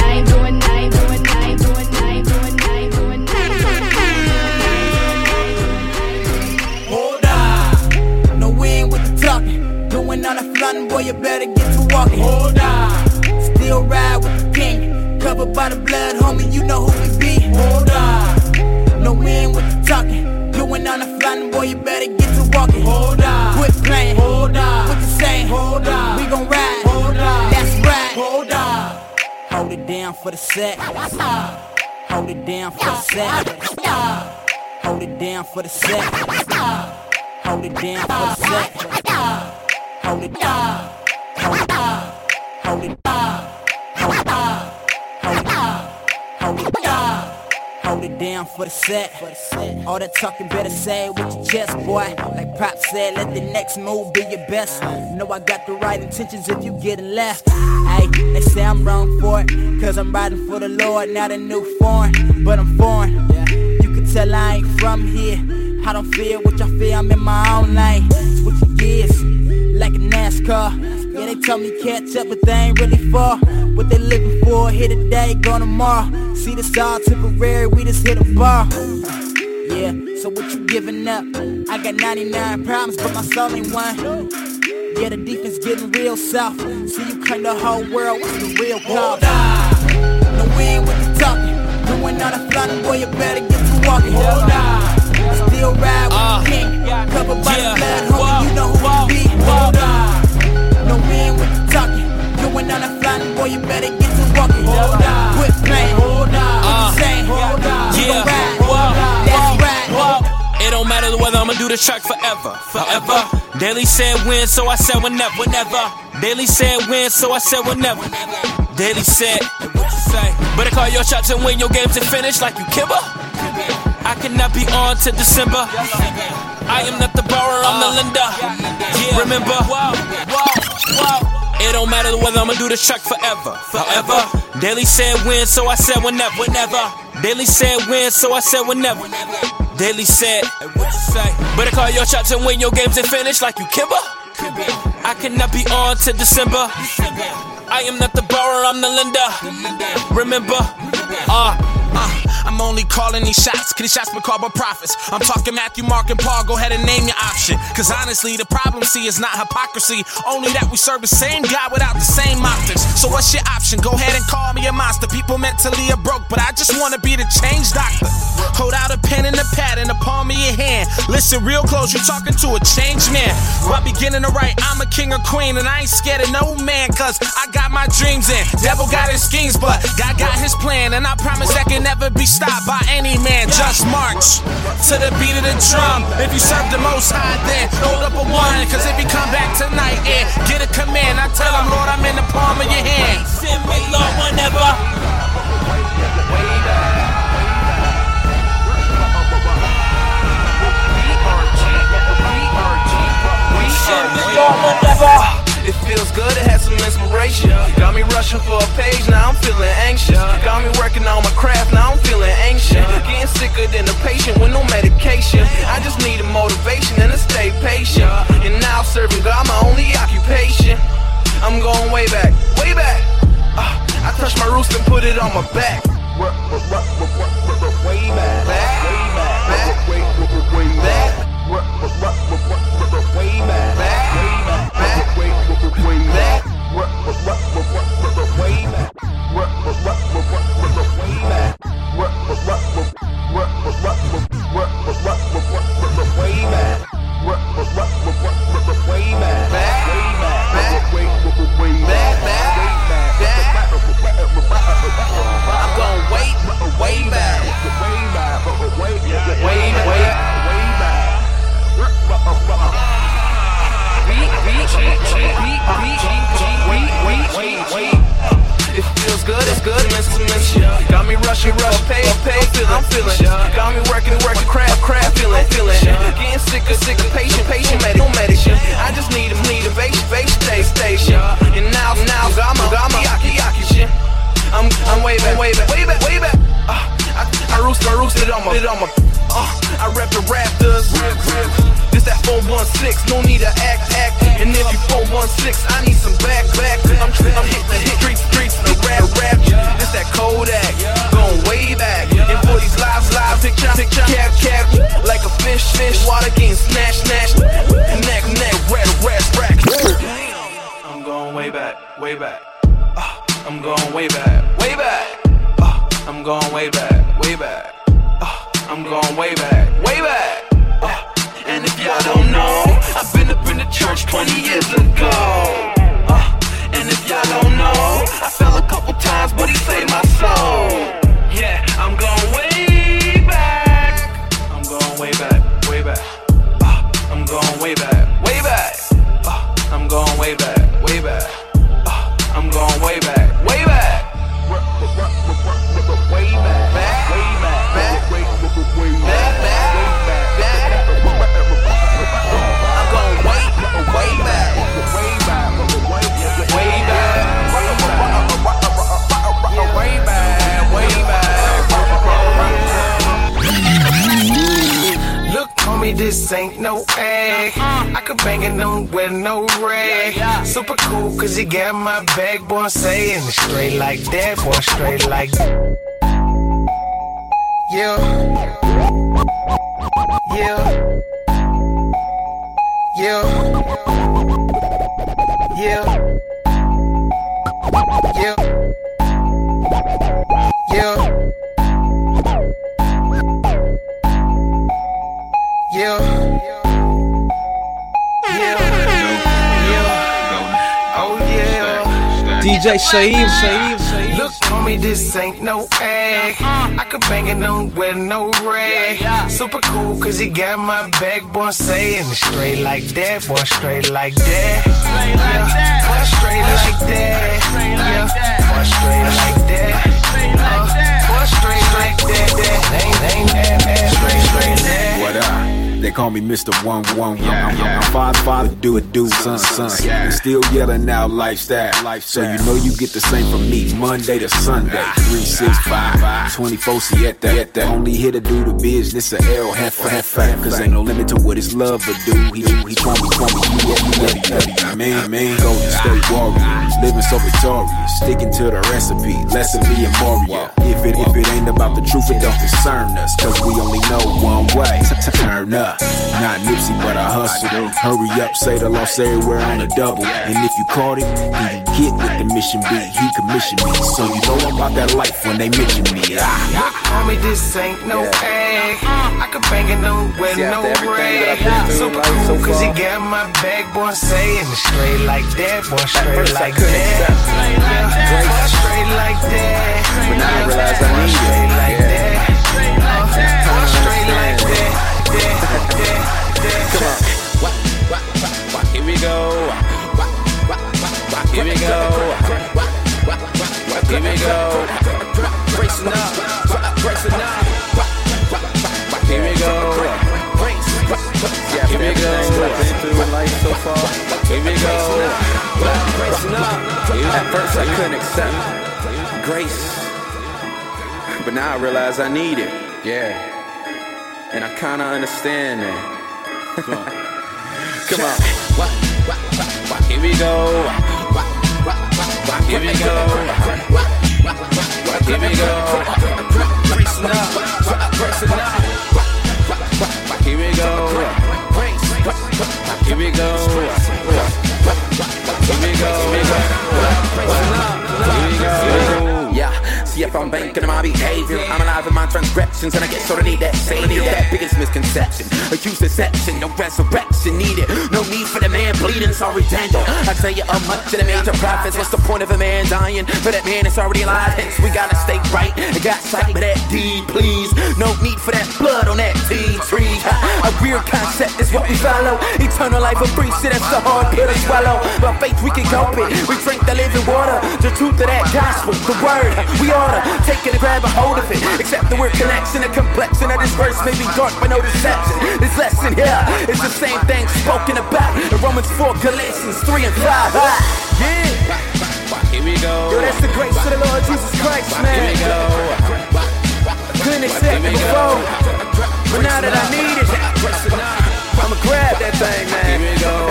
Doing on a flooding, boy, you better get to walking. Hold on. Still ride with the king. Covered by the blood, homie, you know who we be. Hold on. No wind with the talking. Doing on a flooding, boy, you better get to walking. Hold on. Quit playing. Hold on. What you saying? Hold on. We gon' ride. Hold on. That's right. Hold on. Hold it down for the set. Hold it down for the set. Hold it down for the set. Hold it down for the set. Hold it down. Hold it down. Hold it down. Hold it down. Hold it down. Hold it down for the set. All that talking better say with your chest, boy. Like Pop said, let the next move be your best. Know I got the right intentions if you get left. Hey, they say I'm wrong for it, cause I'm riding for the Lord, not a new foreign. But I'm foreign. You can tell I ain't from here. I don't feel what y'all feel, I'm in my own lane. Switching gears, like a NASCAR. Yeah, they told me catch up, but they ain't really far. What they living for, here today, gone tomorrow. See, this all temporary, we just hit a bar. Yeah, so what you giving up? I got 99 problems, but my soul ain't one. Yeah, the defense getting real soft. See, you claim the whole world, what's the real call? No wind with the talking. Doing on a flooding, boy, you better get to walking. Hold on. Still ride with the king. Covered by the blood, homie, you know who we be. Hold on. No wind with the talking. Doing on a flying, boy, you better get to walking. Hold on. Quit playing. Hold on. What you saying? Hold on. Yeah. That's right. It don't matter whether I'ma do this track forever. Daily said when, so I said whenever. Daily said when, so I said whenever. Daily said, better call your shots and win your games and finish like you Kimber. I cannot be on to December. I am not the borrower, I'm the lender. Yeah, remember? It don't matter whether I'ma do this track forever. Daily said when, so I said whenever. Daily said when, so I said whenever. Daily said, better call your shots and win your games and finish like you Kimber. I cannot be on to December. I am not the borrower, I'm the lender. Remember? I'm only calling these shots, cause these shots been called by prophets. I'm talking Matthew, Mark, and Paul, go ahead and name your option. Cause honestly, the problem, see, is not hypocrisy, only that we serve the same God without the same optics. So what's your option? Go ahead and call me a monster. People mentally are broke, but I just wanna be the change doctor. Hold out a pen and a pad in the palm of your hand. Listen real close, you're talking to a changed man. While beginning to write, I'm a king or queen, and I ain't scared of no man, cause I got my dreams in. Devil got his schemes, but God got his plan, and I promise that can never be stopped by any man. Just march to the beat of the drum. If you serve the Most High, then hold up a one, cause if you come back tonight, rushing for a page, now I'm feeling anxious. Got me working on my craft, now I'm feeling anxious. Getting sicker than a patient with no medication. I just need a motivation and to stay patient. And now serving God my only occupation. I'm going way back, way back. I touched my roots and put it on my back. Way back, back, back, way back, back, way back, back, back, way back, way back, I'm going way back, way It feels good, it's good, miss. Got me rushing, pay, I'm feeling. Got me working, craft, feeling. Getting sicker, patient, medication. I just need a base station. And now, got my occupation. I'm way back. I roosted on my. I rep the Raptors. This that 416, no need to act. And if you 416, I need some back. I'm hitting the streets, the rap. This that Kodak, going way back. And for these live, picture, cap, like a fish, water getting snatch, neck, rack. I'm going way back. I'm going way back. I'm going way back. I'm going way back. And if y'all don't know, I've been up in the church 20 years ago. And if y'all don't know, I fell a couple times, but he saved my soul. Yeah, I'm going way back. I'm going way back. I'm going way back. I'm going way back. I'm going way back. This ain't no egg. I could bang it on with no rag. Super cool cause he got my bag, boy, saying it straight like that, boy, straight like that. Yeah. DJ Shaheem. Look, homie, this ain't no egg. I could bang it on with no rag. Super cool, cause he got my back, boy, saying it straight like that, boy, straight like that. Boy, straight like that. Boy, straight like that. Boy, straight like that. Ain't straight that. What up? They call me Mr. 111. I'm father, do it, son. And still yelling out lifestyle. So you know you get the same from me, Monday to Sunday. 365, 24/7. Only here to do the business of L half. Cause ain't no limit to what his love will do. He crummy, man, Golden State Warrior. Living so victorious, sticking to the recipe, less of me and Mario. If it ain't about the truth, it don't concern us. Cause we only know one way, turn up. Not Nipsey, but I hustle. Hurry up, say the loss everywhere on a double. And if you caught it, then you get with the mission B. He commissioned me, so you know about that life when they mention me. Homie, this ain't no egg. I could bang it on with no rag. Super cool, cause he got my back, boy, saying it straight like that, boy, straight like that. Boy, straight like that. But now I realize I need it. Straight like that. Boy, straight like that. Come on. Here we go. Here we go. Here we go. Bracing up. Here we go. Here we go. Been through in life so far. Here we go. At first I couldn't accept grace, but now I realize I need it. Yeah. And I kinda understand that. Come on. Here we go. Here we go. Here we go. Gracing up. Gracing up. Here we go. Here we go. Here we go. Yeah, see if I'm banking on my behavior. I'm alive in my transgressions, and I get sort of need that savior. That biggest misconception, accused deception, no resurrection needed. No need for the man bleeding, sorry Daniel. I tell you a much of the major prophets. What's the point of a man dying for that man that's already alive? Hence we gotta stay right and got sight with that deed, please. No need for that blood on that tea tree. A weird concept is what we follow. Eternal life of free shit, that's the hard pill to swallow. By faith we can cope it. We drink the living water, the truth of that gospel, the word. We oughta take it and grab a hold of it. Except the word connection, the complexion of this verse may be dark but no deception. This lesson here is the same thing spoken about in Romans 4, Galatians 3 and 5. Yeah. Here we go. Yo, that's the grace of the Lord Jesus Christ, man. Here we go. Couldn't accept it before, but now that I need it, I'ma grab that thing, man. Here we go.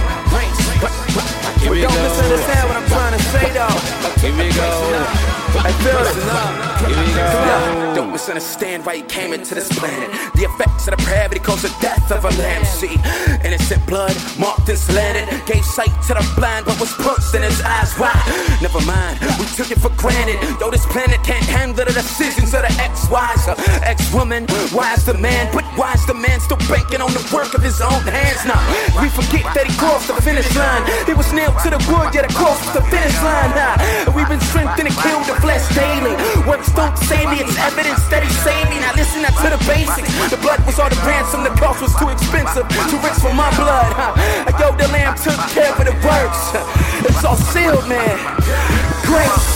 But don't misunderstand what I'm trying to say, though. Here we go. I feel it. Here we go. Don't misunderstand why he came into this planet. The effects of depravity caused the death of a lamb. See, innocent blood marked and slanted. Gave sight to the blind, but was punched in his eyes. Why? Never mind, we took it for granted. Though this planet can't handle the decisions of the ex-wives, ex-woman. Why is the man? But why is the man still banking on the work of his own hands? Now we forget that he crossed the finish line. He was nailed to the wood, yet across the finish line. We've been strengthened and killed the flesh daily. Works don't save me, it's evidence that he saved me. Now listen now to the basics. The blood was all the ransom, the cost was too expensive, too rich for my blood. Yo, the lamb took care of the works. It's all sealed, man. Grace.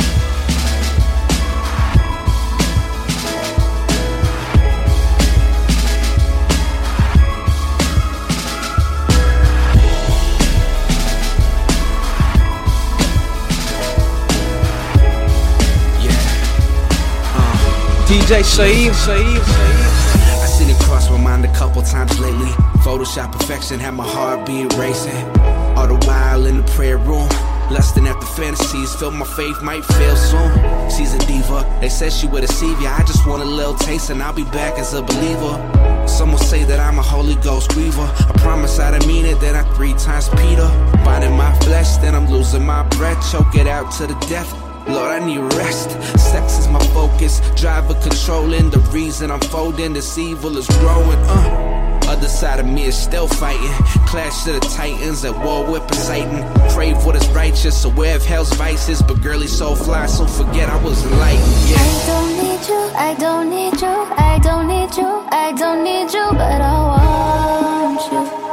DJ Shaheem. I seen it cross my mind a couple times lately. Photoshop perfection had my heartbeat racing. All the while in the prayer room, lusting after fantasies. Feel my faith might fail soon. She's a diva, they said she would deceive ya. I just want a little taste and I'll be back as a believer. Some will say that I'm a Holy Ghost griever. I promise I didn't mean it, that I 3 times Peter. Binding my flesh, then I'm losing my breath. Choke it out to the death. Lord, I need rest. Sex is my focus, driver controlling. The reason I'm folding, this evil is growing. Other side of me is still fighting. Clash to the titans, at war with Poseidon. Crave what is righteous, aware of hell's vices. But girl, he's so fly, so forget I was enlightened. Yeah. I don't need you, I don't need you, I don't need you, I don't need you, but I want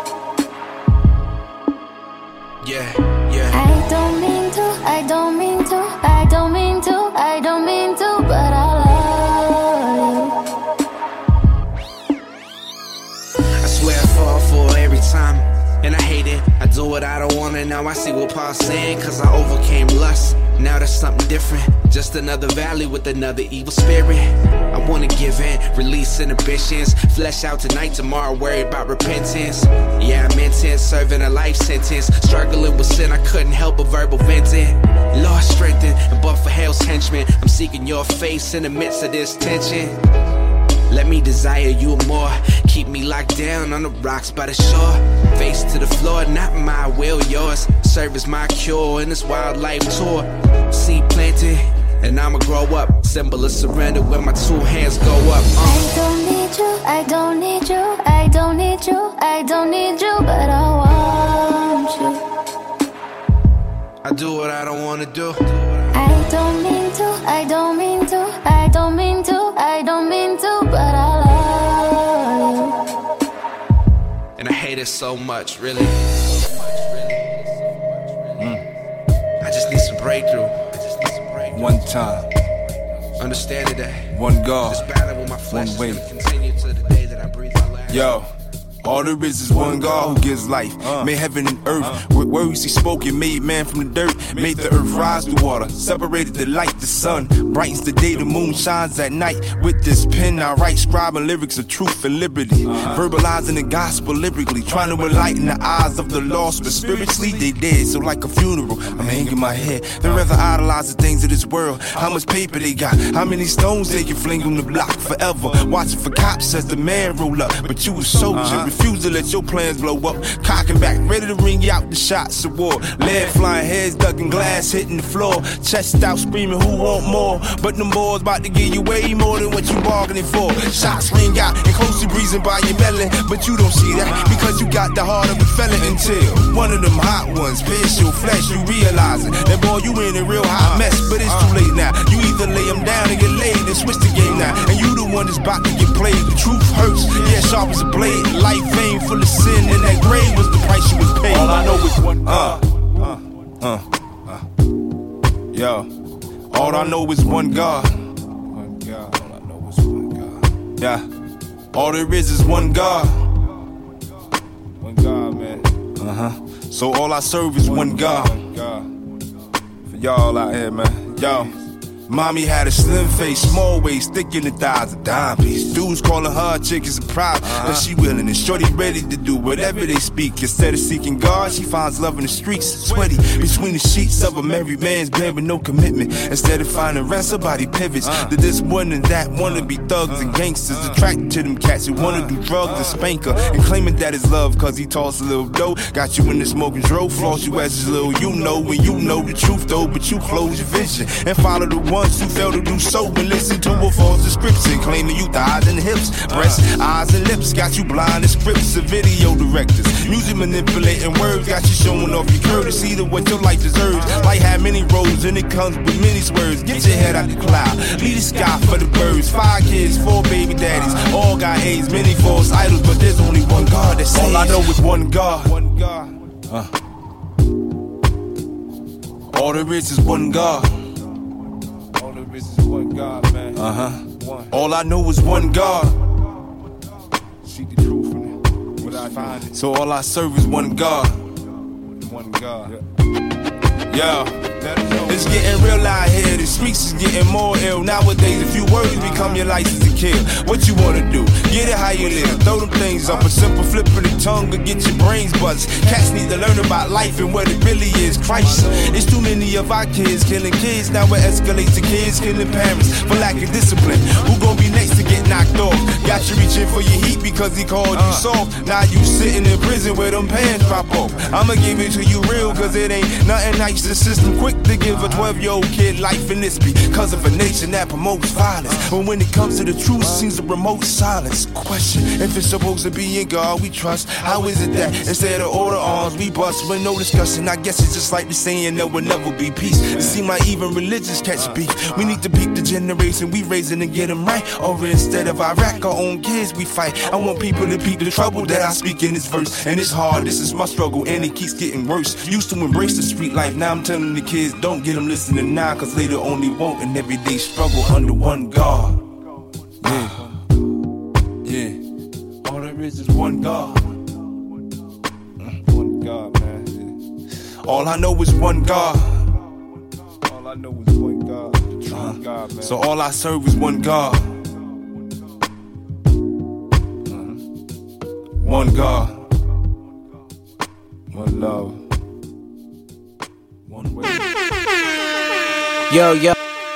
you. Yeah, yeah. I don't mean to, I don't mean to, I don't mean to, I don't mean to, but I love you. I swear I fall for it every time, and I hate it. I do what I don't want, and now I see what Paul's saying. Cause I overcame lust, now there's something different. Just another valley with another evil spirit. I wanna give in, release inhibitions. Flesh out tonight, tomorrow worry about repentance. Yeah, I'm intense, serving a life sentence. Struggling with sin, I couldn't help a verbal venting. Lord strengthen, and but for hell's henchmen. I'm seeking your face in the midst of this tension. Let me desire you more. Keep me locked down on the rocks by the shore. Face to the floor, not my will, yours. Serve as my cure in this wildlife tour. Seed planted, and I'ma grow up. Symbol of surrender when my 2 hands go up. I don't need you, I don't need you, I don't need you, I don't need you, but I want you. I do what I don't wanna do. I don't mean to, I don't mean to, I don't mean to, I don't mean to, but I love you. And I hate it so much, really. I just need some breakthrough. One time. Understanding that one God, this battle with my flesh one way. is gonna continue to the day that I breathe my last. Yo, All there is one God who gives life. Made heaven and earth with words he spoke and made man from the dirt. Made the earth rise through water, separated the light, the sun brightens the day, the moon shines at night. With this pen I write, scribing lyrics of truth and liberty, verbalizing the gospel lyrically, trying to enlighten the eyes of the lost, but spiritually they dead. So like a funeral, I'm hanging my head. They'd rather idolize the things of this world. How much paper they got, how many stones they can fling on the block forever. Watching for cops as the man roll up, but you a soldier. Refuse to let your plans blow up. Cocking back, ready to ring you out the shots of war. Lead flying, heads ducking, glass hitting the floor. Chest out screaming, who want more? But them boys about to give you way more than what you bargaining for. Shots ring out and closely breezing by your belly, but you don't see that because you got the heart of a felon. Until one of them hot ones pierce your flesh, you realizing that boy you in a real hot mess. But it's too late now. You either lay them down and get laid and switch the game now. And you the one that's about to get played. The truth hurts, yeah, sharp as a blade. Life vein full of sin, and that grave was the price you was paid. All I know is one yo, all I know is one God. One God. All I know is one God. Yeah, all there is one God. One God, man. So all I serve is one God. One God. For y'all out here, man. Yo. Mommy had a slim face, small waist, thick in the thighs, a dime piece. Dudes calling her a chick is a pride, but she willing and shorty ready to do whatever they speak. Instead of seeking God, she finds love in the streets, sweaty between the sheets of a married man's bed with no commitment. Instead of finding rest, her body pivots to this one and that. Wanna be thugs and gangsters, attracted to them cats who wanna do drugs and spank her, and claiming that it's love cause he toss a little dough. Got you in the smoking drove, floss you as his little you know, when you know the truth though, but you close your vision and follow the one who fail to do so and listen to a false description, claiming you thighs and hips, breasts, eyes and lips, got you blind as scripts of video directors, music manipulating words, got you showing off your courtesy to what your life deserves. Life had many roads and it comes with many swerves. Get your head out the cloud, leave the sky for the birds. 5 kids, 4 baby daddies, all got AIDS, many false idols, but there's only one God that saves. All I know is one God. One God. All there is one God. One God, man. All I know is one God. Seek the truth in it. What I find. So all I serve is one God. One God. Yeah. It's getting real out here. The streets is getting more ill. Nowadays, a few words become your license to kill. What you wanna do? Get it how you live. Throw them things up. A simple flip of the tongue will get your brains buzzed. Cats need to learn about life and what it really is. Christ. It's too many of our kids killing kids. Now it escalates to kids killing parents for lack of discipline. Who gon' be next to get knocked off? Got you reaching for your heat because he called you soft. Now you sitting in prison where them pants drop off. I'ma give it to you real cause it ain't nothing nice. The system quick to give a 12-year-old kid life in this because of a nation that promotes violence. But when it comes to the truth, seems to promote silence. Question, if it's supposed to be in God we trust, how is it that instead of order arms we bust with no discussion? I guess it's just like the saying there will never be peace. It seems like even religions catch beef. We need to peep the generation we raising and get them right. Or instead of Iraq, our own kids we fight. I want people to peep the trouble that I speak in this verse. And it's hard, this is my struggle and it keeps getting worse. Used to embrace the street life, now I'm telling the kids don't get them listening now, cause later only want an everyday struggle under one God. Yeah. All there is one God. One God, man. Yeah. All I know is one God. All I know is one God. The true God, man. So all I serve is one God. One God. One love. One way. Yo.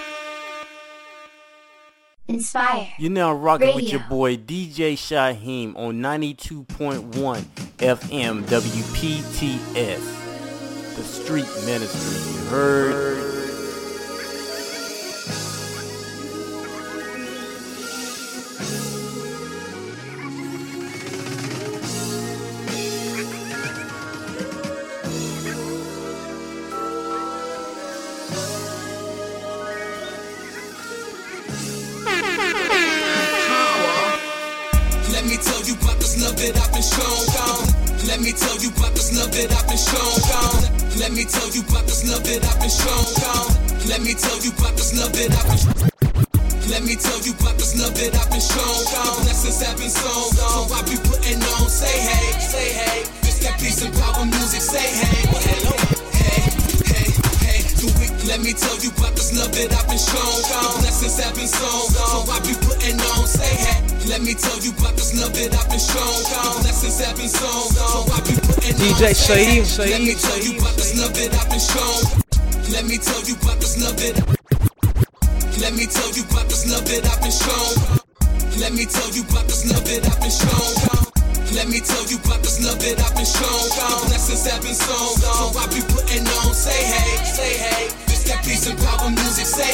Inspire. You're now rocking Radio. with your boy DJ Shaheem on 92.1 FM WPTS. The Street Ministry. You heard? Let me tell you about this love that I've been shown. Let me tell you about this love that I've been shown. Let me tell you about this love that I've been shown. Let me tell you about this love that I've been shown. Let me tell you about this love that I've been shown. The blessings have been sown, so I be putting on. Say hey, this that peace and power music. Say hey, let me tell you about this love that I've been shown. The blessings have been sown, so I be putting on. Say hey, let me tell you about this love that I've been shown. The blessings have been sown, so I be putting on. DJ Shaheem. Let me tell you about this love that I've been shown. Let me tell you about this love that. Let me tell you about this love that I've been shown. Let me tell you about this love that I've been shown. Let me tell you about this love that I've been shown. The blessings have been sown, so I be putting on. Say hey, this that peace and power music. Say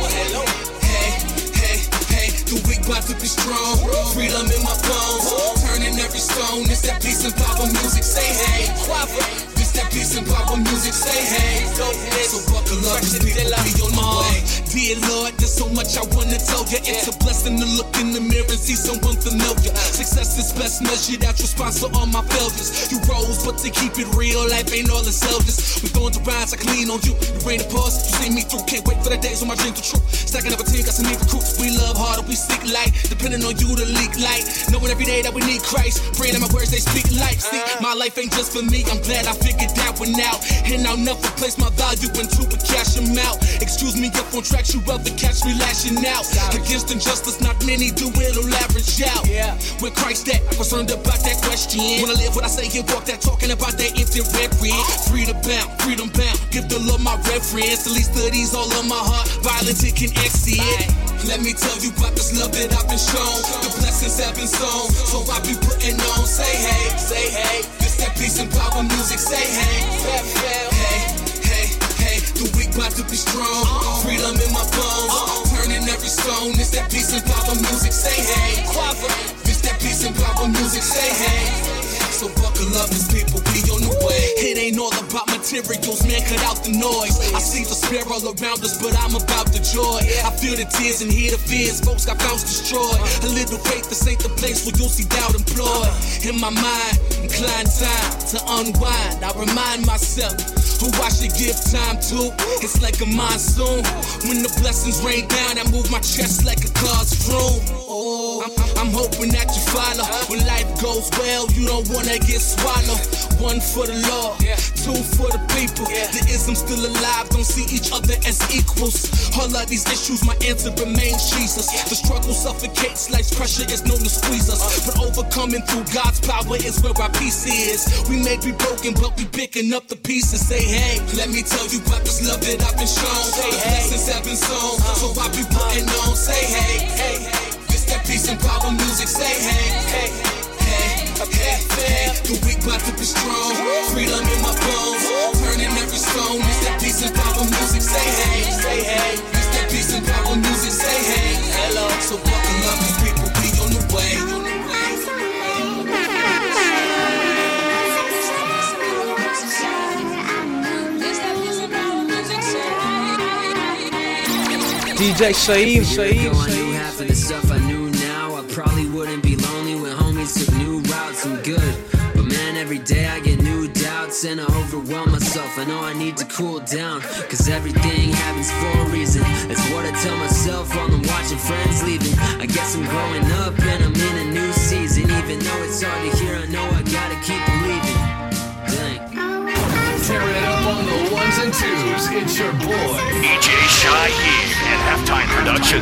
hey, the weak about to be strong. Freedom in my bones, turning every stone. It's that peace and power music. Say hey, this that peace and power music. Say hey, so buckle up, this people be on the way. Dear Lord, there's so much I wanna tell you. It's a blessing to look in the mirror and see someone familiar. Success is best measured at response to all my failures. You rose, but to keep it real, life ain't all the selfish. We going to rise, I can lean on you. The rain of pause, you see me through. Can't wait for the days when my dreams are true. Stacking up a team, got some new recruits. We love harder, we seek light. Depending on you to leak light. Knowing every day that we need Christ. Praying that my words, they speak life. See, my life ain't just for me. I'm glad I figured that one out. And I'll never place my value into a cash amount. Excuse me if on tracks you rather catch me lashing out. Against injustice, not many do it or average out. With Christ that, I'm concerned about that question. When I live what I say, here walk that talking about that empty red red. Freedom bound, give the Lord my reverence. At least studies all of my heart, violence it can exceed. Let me tell you about this love that I've been shown. The blessings have been sown, so I be putting on. Say hey, this that peace and power music. Say hey, the weak about to be strong. Freedom in my bones, turning every stone. It's that peace and power music. Say hey, this that peace and power music. Say hey. So buckle up as people be on the way. It ain't all about materials, man, cut out the noise. I see the spirit all around us, but I'm about the joy. I feel the tears and hear the fears, folks got vows destroyed. A little faith, this ain't the place where you'll see doubt employed. In my mind, inclined time to unwind. I remind myself who I should give time to. It's like a monsoon. When the blessings rain down, I move my chest like a car's room. I'm hoping that you follow. When life goes well, you don't wanna get swallowed. One for the Lord, two for the people. The ism's still alive, don't see each other as equals. All of these issues, my answer remains Jesus. The struggle suffocates, life's pressure is known to squeeze us. But overcoming through God's power is where our peace is. We may be broken, but we picking up the pieces. Say hey, let me tell you about this love that I've been shown. The blessings have been sown, so I be putting on. Say hey, that peace and power music. Say hey, the weak about to be strong. Freedom in my bones, turning every stone. It's that peace and power music. Say hey, it's that peace and power music. Say hey, hello. So buckle up, these people be on the way. DJ Shaheem. I knew half of the stuff I knew now. I probably wouldn't be lonely when homies took new routes. I'm good, but man, every day I get new doubts and I overwhelm myself. I know I need to cool down, cause everything happens for a reason. It's what I tell myself while I'm watching friends leaving. I guess I'm growing up and I'm in a new season. Even though it's hard to hear, I know I gotta keep believing. Dang. Tearing it up on the ones and twos, it's your boy DJ Shaheem and Halftime Production.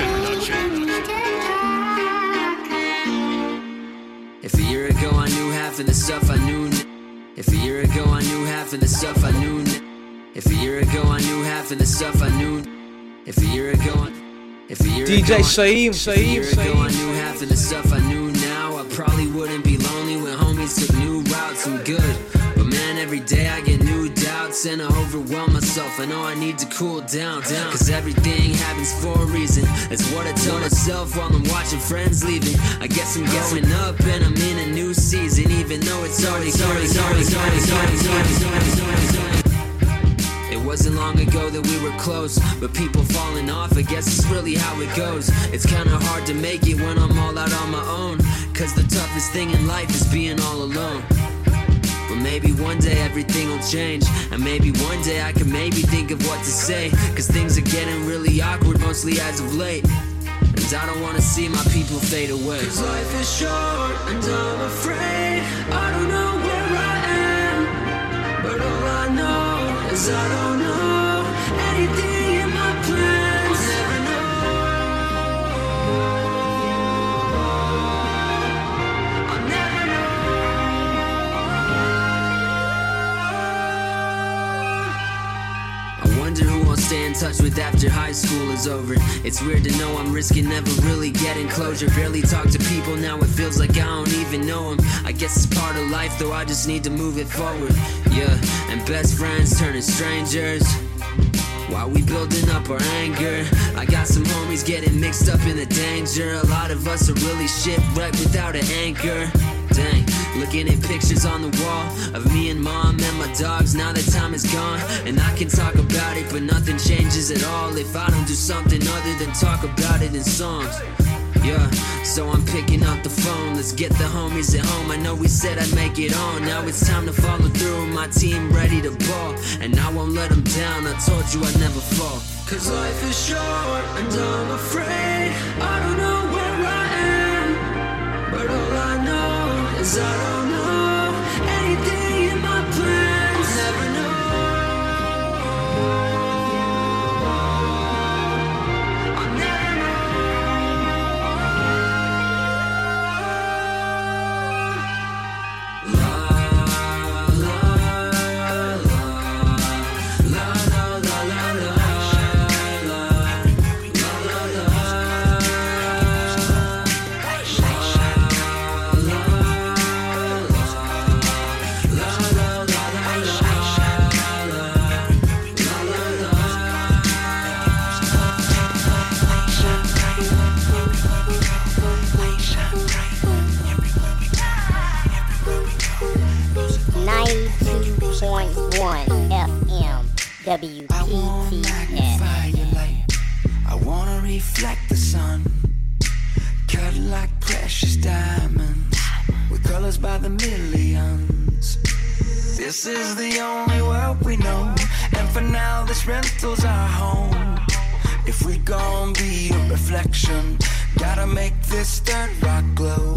If a year ago I knew half of the stuff I knew. If a year ago I knew half of the stuff I knew. If a year ago I knew half of the stuff I knew. If a year ago, if a year DJ ago, Shaheem. If a year ago I knew half of the stuff I knew now, I probably wouldn't be lonely when homies took new routes. I'm good, but man, every day I get new doubts and I overwhelm myself. I know I need to cool down, cause everything happens for a reason. That's what I tell myself while I'm watching friends leaving. I guess I'm growing up and I'm in a new season. Even though it's already It wasn't long ago that we were close, but people falling off, I guess it's really how it goes. It's kinda hard to make it when I'm all out on my own, cause the toughest thing in life is being all alone. But maybe one day everything will change, and maybe one day I can maybe think of what to say, cause things are getting really awkward mostly as of late. And I don't wanna see my people fade away. 'Cause life is short and I'm afraid I don't know where I am. But all I know is I don't know anything in my plans. I'll never know. I'll never know. I wonder who I'll stay in touch with after high school is over. It's weird to know I'm risking never really getting closure. Barely talk to people now, it feels like I don't even know them. I guess it's part of life though, I just need to move it forward. Yeah, and best friends turning strangers while we building up our anger. I got some homies getting mixed up in the danger. A lot of us are really shipwrecked without an anchor. Dang, looking at pictures on the wall of me and mom and my dogs. Now that time is gone and I can talk about it, but nothing changes at all if I don't do something other than talk about it in songs. Yeah, so I'm picking up the phone. Let's get the homies at home. I know we said I'd make it on. Now it's time to follow through. My team ready to ball, and I won't let them down. I told you I'd never fall. 'Cause life is short and I'm afraid I don't know where I am. But all I know is I don't know anything in my plans. I'll never know. I'll never know. La la la la la la la la. WPTS. I wanna reflect the sun, cut like precious diamonds, with colors by the millions. This is the only world we know, and for now this rental's our home. If we gon' be a reflection, gotta make this dirt rock glow.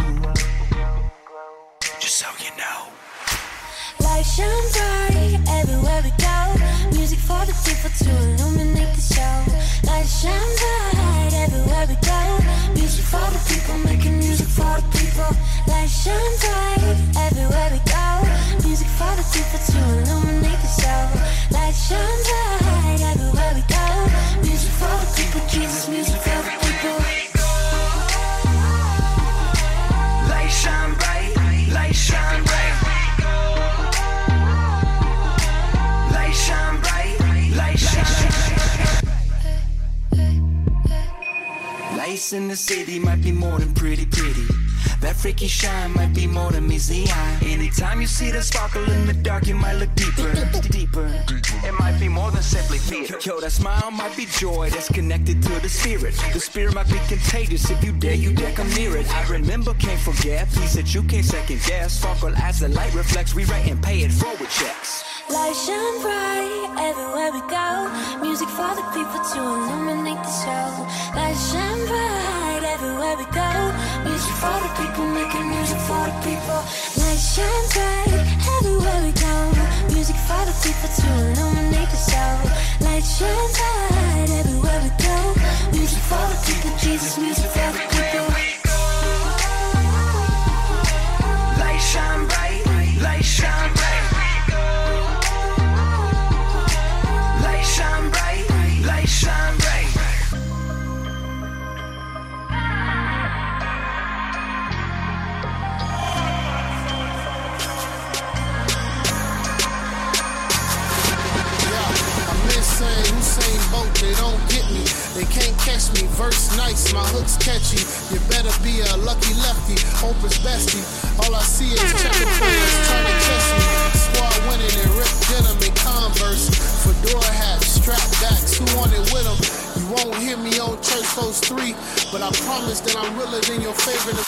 Just so you know. Light shines bright everywhere we go. Music for the people to illuminate the show. Light shines bright everywhere we go. Music for the people, making music for the people. Light shines bright everywhere we go. Music for the people to illuminate the show. Light shines bright everywhere we go. Music for the people, Jesus, music for the people. Light shine bright, light shine bright. Light shine bright, light shine. Lights in the city might be more than pretty. That freaky shine might be more than meets the eye. Anytime you see the sparkle in the dark, you might look deeper. It might be more than simply theater. Yo, that smile might be joy that's connected to the spirit. The spirit might be contagious. If you dare come near it. I remember, can't forget. Peace that you can't second guess. Sparkle as the light reflects. We write and pay it forward checks. Light shine bright everywhere we go. Music for the people to illuminate the show. Light shine bright everywhere we go. Music for the people, making music for the people. Light shine bright everywhere we go. Music for the people to illuminate the show. Light shine bright everywhere we go. Music for the people, Jesus, music for the people. Light shine bright, light shine bright. Light shine bright, light shine bright. Usain Bolt, they don't get me. They can't catch me. Verse nice, my hook's catchy. You better be a lucky lefty, Oprah's bestie. All I see is checker players trying to test me. Squad winning and ripped denim and Converse. Fedora hats, strap backs, who want it with them? You won't hear me on Church Post 3, but I promise that I'm realer than your favorite.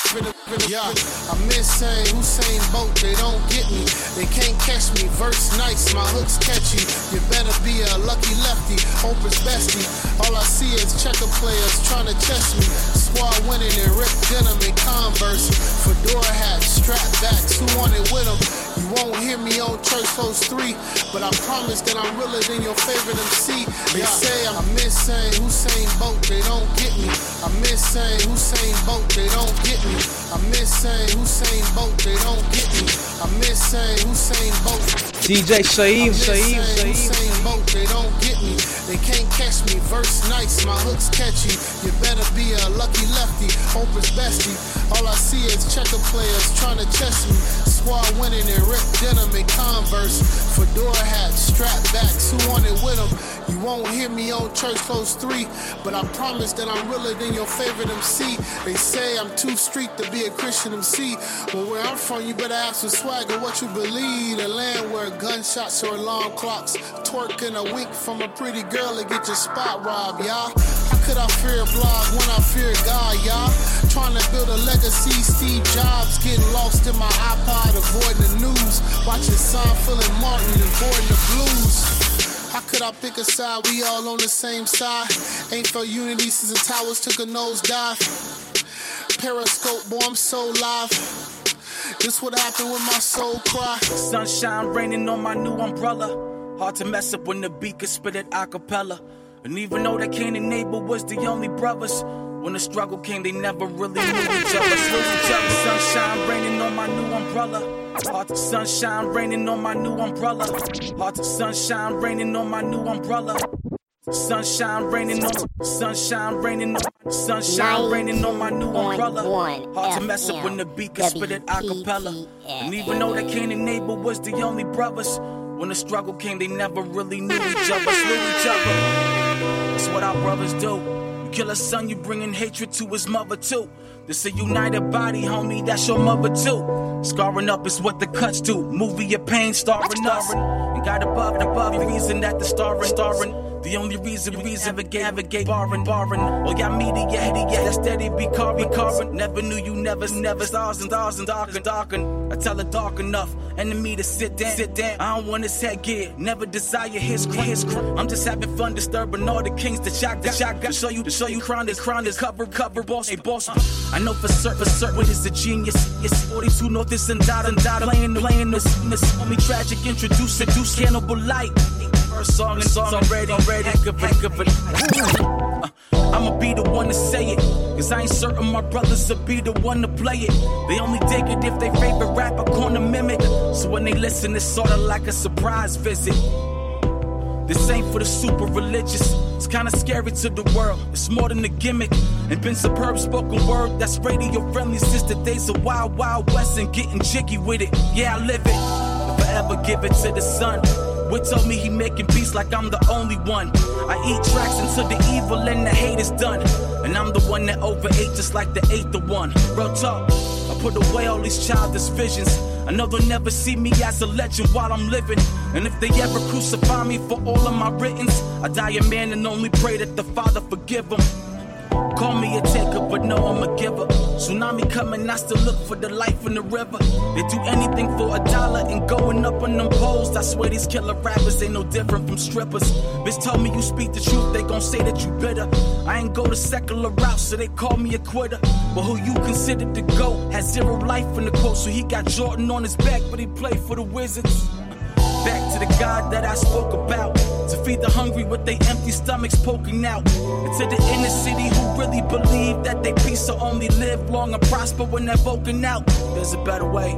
Yeah, I'm insane, Usain Bolt, they don't get me. They can't catch me, verse nice, my hooks catchy. You better be a lucky lefty, Oprah's bestie. All I see is checker players trying to chess me. Squad winning in ripped denim and Converse. Fedora hats, strap backs, who want it with them? You won't hear me on Church Close 3, but I promise that I'm realer than your favorite MC. They say I'm insane, Usain Bolt, they don't get me. I'm insane, Usain Bolt, they don't get me. I'm insane, Usain Bolt, they don't get me. I'm insane, Usain Bolt. DJ Shaheem, Usain Bolt, they don't get me. They can't catch me, verse nice, my hooks catchy. You better be a lucky lefty, Oprah's bestie. All I see is checker players trying to chess me. Squad winning in ripped denim and Converse. Fedora hats, strap backs, who want it with them? You won't hear me on Church Close 3, but I promise that I'm realer than your favorite MC. They say I'm too street to be a Christian MC. Well, where I'm from, you better have some swagger, what you believe. A land where gunshots or alarm clocks, twerking a wink from a pretty girl to get your spot robbed, y'all. How could I fear a blog when I fear God, y'all? Trying to build a legacy, Steve Jobs getting lost in my iPod, avoiding the news, watching Seinfeld and Martin, avoiding the blues. How could I pick a side? We all on the same side. Ain't felt unity since the towers took a nosedive. Periscope, boy, I'm so live. This what happened when my soul cry. Sunshine raining on my new umbrella. Hard to mess up when the beat can spit it a cappella. And even though that Cain and Abel was the only brothers, when the struggle came, they never really knew each other. Sunshine raining on my new umbrella. Sunshine raining on my new umbrella. Sunshine raining on my new umbrella. Sunshine raining on my new umbrella. Hard to mess up when the beat can spit it a cappella. And even though that Cain and Abel was the only brothers, when the struggle came, they never really knew each other. That's what our brothers do. You kill a son, you bringing hatred to his mother too. This a united body, homie, that's your mother too. Scarring up is what the cuts do. Movie of pain, starring us. And God above, the reason that the starring. The only reason we navigate barring. Oh, y'all media heady, yeah, that steady be carving. Never knew you, never stars and darken. I tell her dark enough, enemy to sit down. I don't want his headgear, never desire his crown. I'm just having fun, disturbing all the kings that y'all got. Show you crown is cover, boss. I know for certain what is a genius. It's 42 North this and dot, playing this. Only tragic, introduce cannibal light. First song already, heck of it. I'ma be the one to say it, cause I ain't certain my brothers will be the one to play it. They only dig it if they favorite rapper gonna mimic. So when they listen, it's sorta like a surprise visit. This ain't for the super religious, it's kinda scary to the world. It's more than a gimmick, and been superb spoken word that's radio friendly since the days of Wild Wild West and getting jiggy with it. Yeah, I live it, forever give it to the sun. Wood told me he making peace like I'm the only one. I eat tracks until the evil and the hate is done. And I'm the one that overate just like the eighth of one. Real talk, I put away all these childish visions. I know they'll never see me as a legend while I'm living. And if they ever crucify me for all of my writtens, I die a man and only pray that the Father forgive them. Call me a taker, but no, I'm a giver. Tsunami coming, I still look for the life in the river. They do anything for $1 and going up on them poles. I swear these killer rappers ain't no different from strippers. Bitch told me you speak the truth, they gon' say that you bitter. I ain't go the secular route, so they call me a quitter. But who you consider the GOAT has zero life in the quote. So he got Jordan on his back, but he played for the Wizards. Back to the God that I spoke about, to feed the hungry with their empty stomachs poking out. And to the inner city who really believe that they peace will only live long and prosper when they're voting out. There's a better way.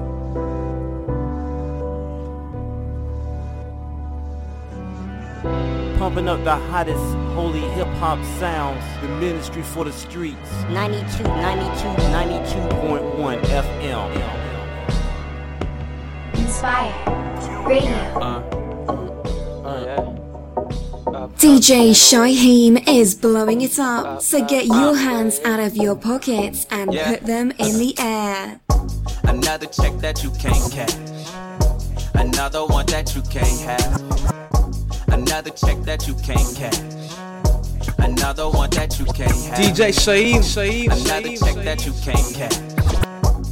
Pumping up the hottest holy hip-hop sounds, the ministry for the streets. 92.1 FM. Inspire Radio. DJ Shaheem is blowing it up, so get your hands out of your pockets and put them in the air. Another check that you can't cash, another one that you can't have, another check that you can't cash, another one that you can't have. DJ Shaheem, another check that you can't cash,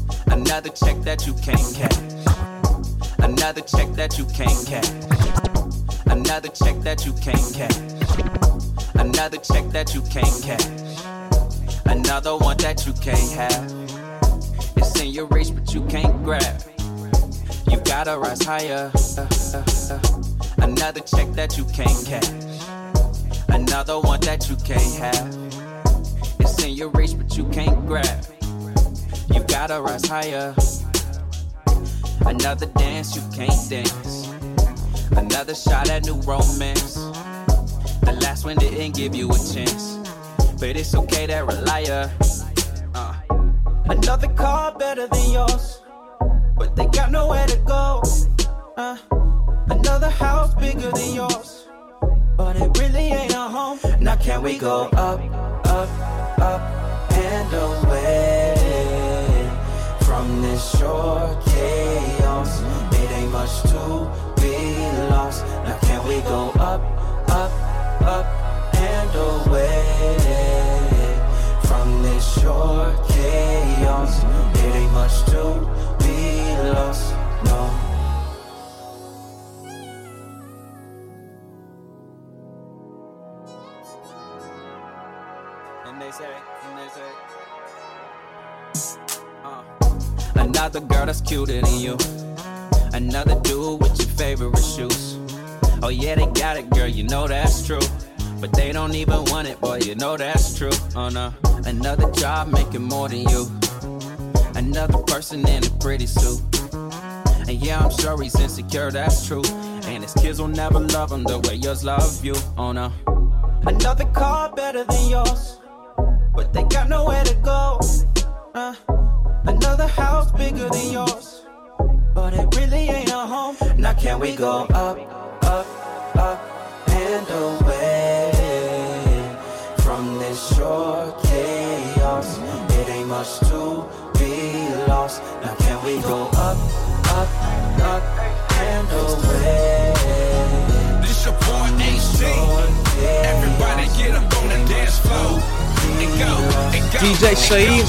Another check that you can't cash. Another check that you can't cash. Another check that you can't cash. Another check that you can't cash. Another one that you can't have. It's in your reach, but you can't grab. You gotta rise higher. Another check that you can't cash. Another one that you can't have. It's in your reach, but you can't grab. You gotta rise higher. Another dance you can't dance. Another shot at new romance. The last one didn't give you a chance, but it's okay to rely. Another car better than yours, but they got nowhere to go. Another house bigger than yours, but it really ain't a home. Now can we go up, up, up and away from this short chaos? It ain't much to be lost. Now can we go up, up, up and away from this short chaos? It ain't much to be lost, no. And they say, another girl that's cuter than you. Another dude with your favorite shoes. Oh yeah, they got it, girl, you know that's true. But they don't even want it, boy, you know that's true. Oh no, another job making more than you. Another person in a pretty suit. And yeah, I'm sure he's insecure, that's true. And his kids will never love him the way yours love you. Oh no. Another car better than yours, but they got nowhere to go. Another house bigger than yours, but it really ain't a home. Now can we go up, up, up and away from this short chaos? It ain't much to be lost. Now can we go up, up, up and away? This your boy AC. Everybody get up on the dance floor and go, and go. DJ Shaheem.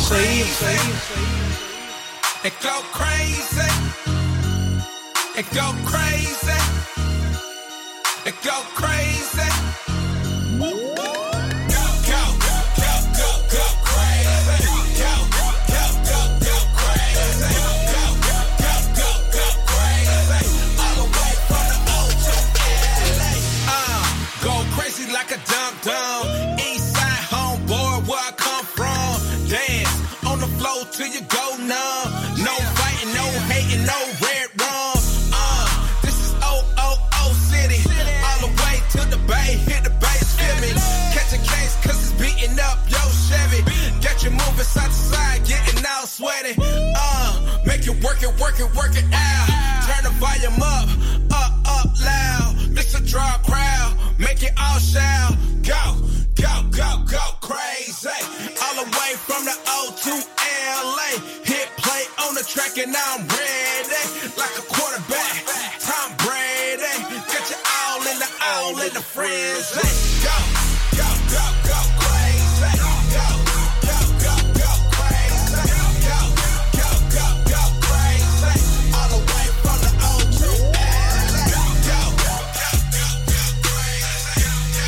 And go crazy. And go crazy. And go crazy. Go, go, go, go, go crazy. Go, go, go, go crazy. Go, go, go, go crazy. All the way from the O to LA. Go crazy like a dum-dum. Eastside homeboy, where I come from. Dance on the floor till you go numb. No fighting, no hating, no red rum. This is O City. All the way to the bay, hit the bass, feel me. Catch a case, cause it's beating up yo Chevy. Get you moving side to side, getting all sweaty. Make you work it out. Turn the volume up loud. Mix a draw crowd, make it all shout. Go, go, go, go crazy. All the way from the O to LA. Hit play on the track and I'm ready. Like a quarterback, Tom Brady. Got you all in the frenzy. Go, go, go, go crazy. Go, go, go, go crazy. Go, go, go, go crazy. All the way from the O to LA. Go, go, go, go, go crazy.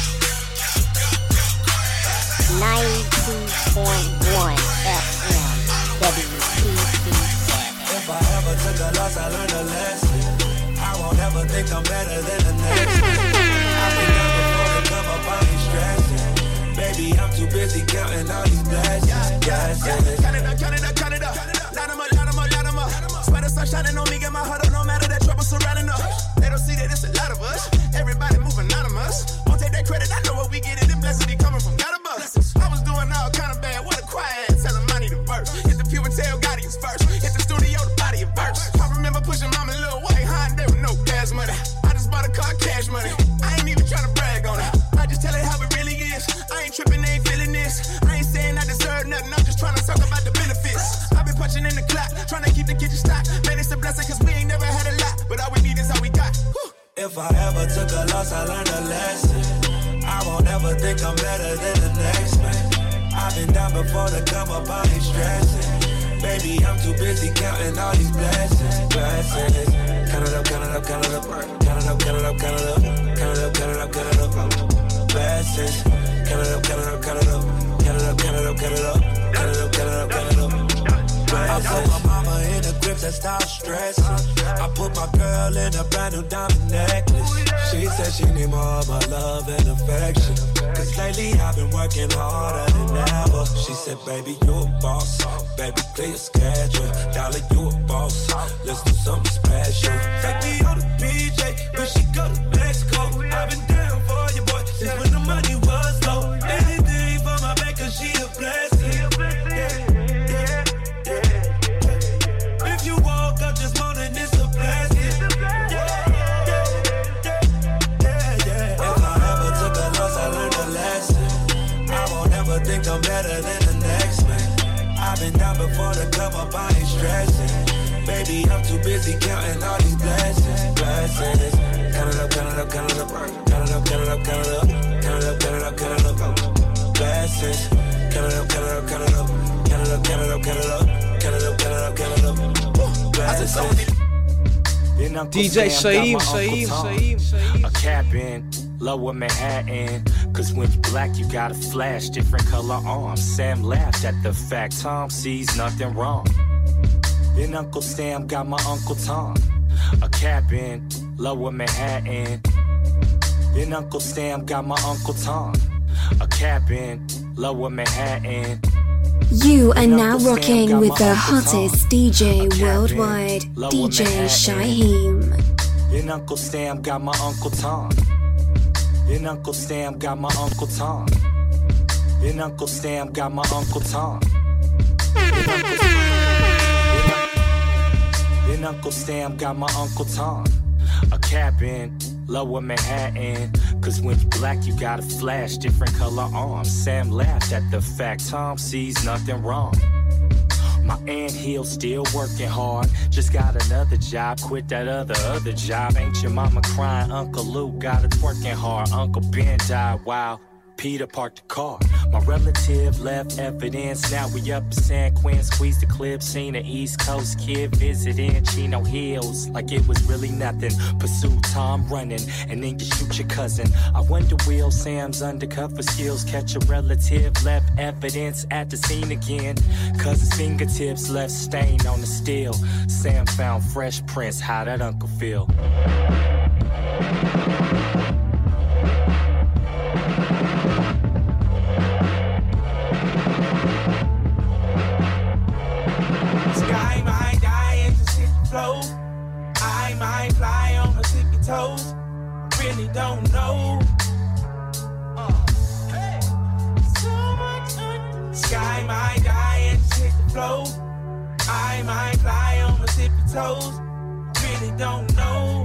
Go, go, go, go crazy. 92.1 FM WPTF. If I ever took a loss, I learned a lesson. I won't ever think I'm better than the next. I've been down before the come up, I ain't stressing. Baby, I'm too busy counting all these blessings. Count it up. Light 'em up. Swear the sun shining on me, get my heart up, no matter that trouble surrounding us. They don't see that it's a lot of us. Everybody moving anonymous. Won't take that credit, I know what we get it. Them blessings be coming from God above. I was doing all kind of bad, what a quiet ass, tell him I need a verse. Hit the pew and tell God he's first. Hit the studio, the body a verse. I remember pushing mama little white Honda with no gas money. I just bought a car, cash money. I ain't even trying to brag on it. I just tell it how it really is. I ain't tripping, ain't feeling this. I ain't saying I deserve nothing, I'm just trying to talk about the benefits. I've been punching in the clock, trying to keep the kitchen stocked. Man, it's a blessing cause we ain't never had a lot, but all we need is all we got. Whew. If I ever took a loss, I learned a lesson. I won't ever think I'm better than the next man. I've been down before the come up, I ain't stressing. Baby, I'm too busy counting all these blessings, blessings. Count it up, count it up, count it up, count it up, count it up, count it up, count it up, count it up, count it up, blessings. Count it up, count it up, count it up, count it up, count it up, count it up, count it up, count it up, count it up. I put my mama in a grip that stop stressing. I put my girl in a brand new diamond necklace. She said she need more of my love and affection. Cause lately I've been working harder than ever. She said, baby, you a boss. Baby, clear your schedule. Darling, you a boss. Let's do something special. Take me on the PJ, when she go to Mexico. I've been down for you, boy, since when the money was low. Anything for my back, cause she a blessing. If you woke up this morning, it's a blessing. If I ever took a loss, I learned a lesson. I won't ever think I'm better than the next man. I've been down before the come up, I ain't stressing. Baby, I'm too busy counting all these blessings, blessings. Count it up, count it up, count it up, count it up, count it up, count it up, count it up, count it up, count it up, blessings. Count it up, count it up, count it up, count it up, count it up, count it up, count it up, count it up, count it up, blessings. DJ Shaheem. A cabin, lower Manhattan. Cause when you black, you got a flash, different color arms. Sam laughed at the fact Tom sees nothing wrong. Then Uncle Sam got my Uncle Tom. A cabin, lower Manhattan. Then Uncle Sam got my Uncle Tom. A cabin, lower Manhattan. You are now rocking with the hottest DJ worldwide, DJ Shaheem. Then Uncle Sam got my Uncle Tom. Then Uncle Sam got my Uncle Tom. Then Uncle Sam got my Uncle Tom. Then Uncle Sam got my Uncle Tom. A cabin, lower Manhattan. Cause when you black, you got a flash, different color arms. Sam laughed at the fact Tom sees nothing wrong. My anthill still working hard. Just got another job, quit that other job. Ain't your mama crying? Uncle Luke got it working hard. Uncle Ben died while Peter parked the car. My relative left evidence. Now we up in San Quentin, squeezed the clip. Seen an East Coast kid visiting Chino Hills like it was really nothing. Pursue Tom running, and then you shoot your cousin. I wonder will Sam's undercover skills catch a relative left evidence at the scene again? Cause his fingertips left stain on the steel. Sam found fresh prints, how that uncle feel? Sky might die and just hit the floor. I might fly on my tippy toes. Really don't know. Sky might die and just hit the floor. I might fly on my tippy toes. Really don't know.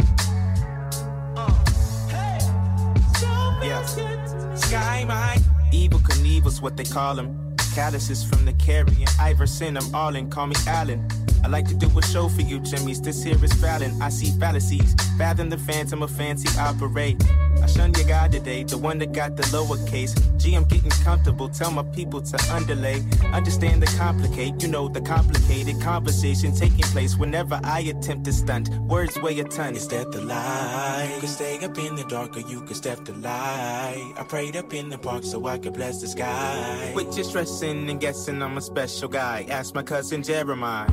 Yeah. Sky might. Evil Knievel's what they call him. Calluses from the carrion, Iverson, I'm all in, call me Allen. I like to do a show for you, Jimmy's. This here is Fallon. I see fallacies. Fathom the phantom of fancy operate. I shun your guy today, the one that got the lowercase. Gee, I'm getting comfortable. Tell my people to underlay. Understand the complicate, you know, the complicated conversation taking place whenever I attempt to stunt. Words weigh a ton. Is that the lie? You can stay up in the dark or you can step the light. I prayed up in the park so I could bless the sky. Quit your stressing and guessing I'm a special guy. Ask my cousin Jeremiah.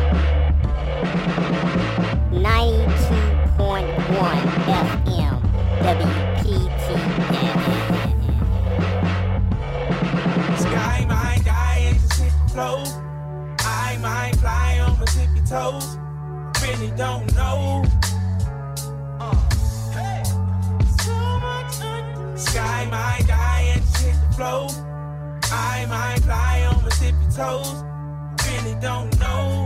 92.1 FM WPTF. Sky might die and just hit the floor. I might fly on my tippy toes. Really don't know. Sky might die and just hit the floor. I might fly on my tippy toes. Really don't know.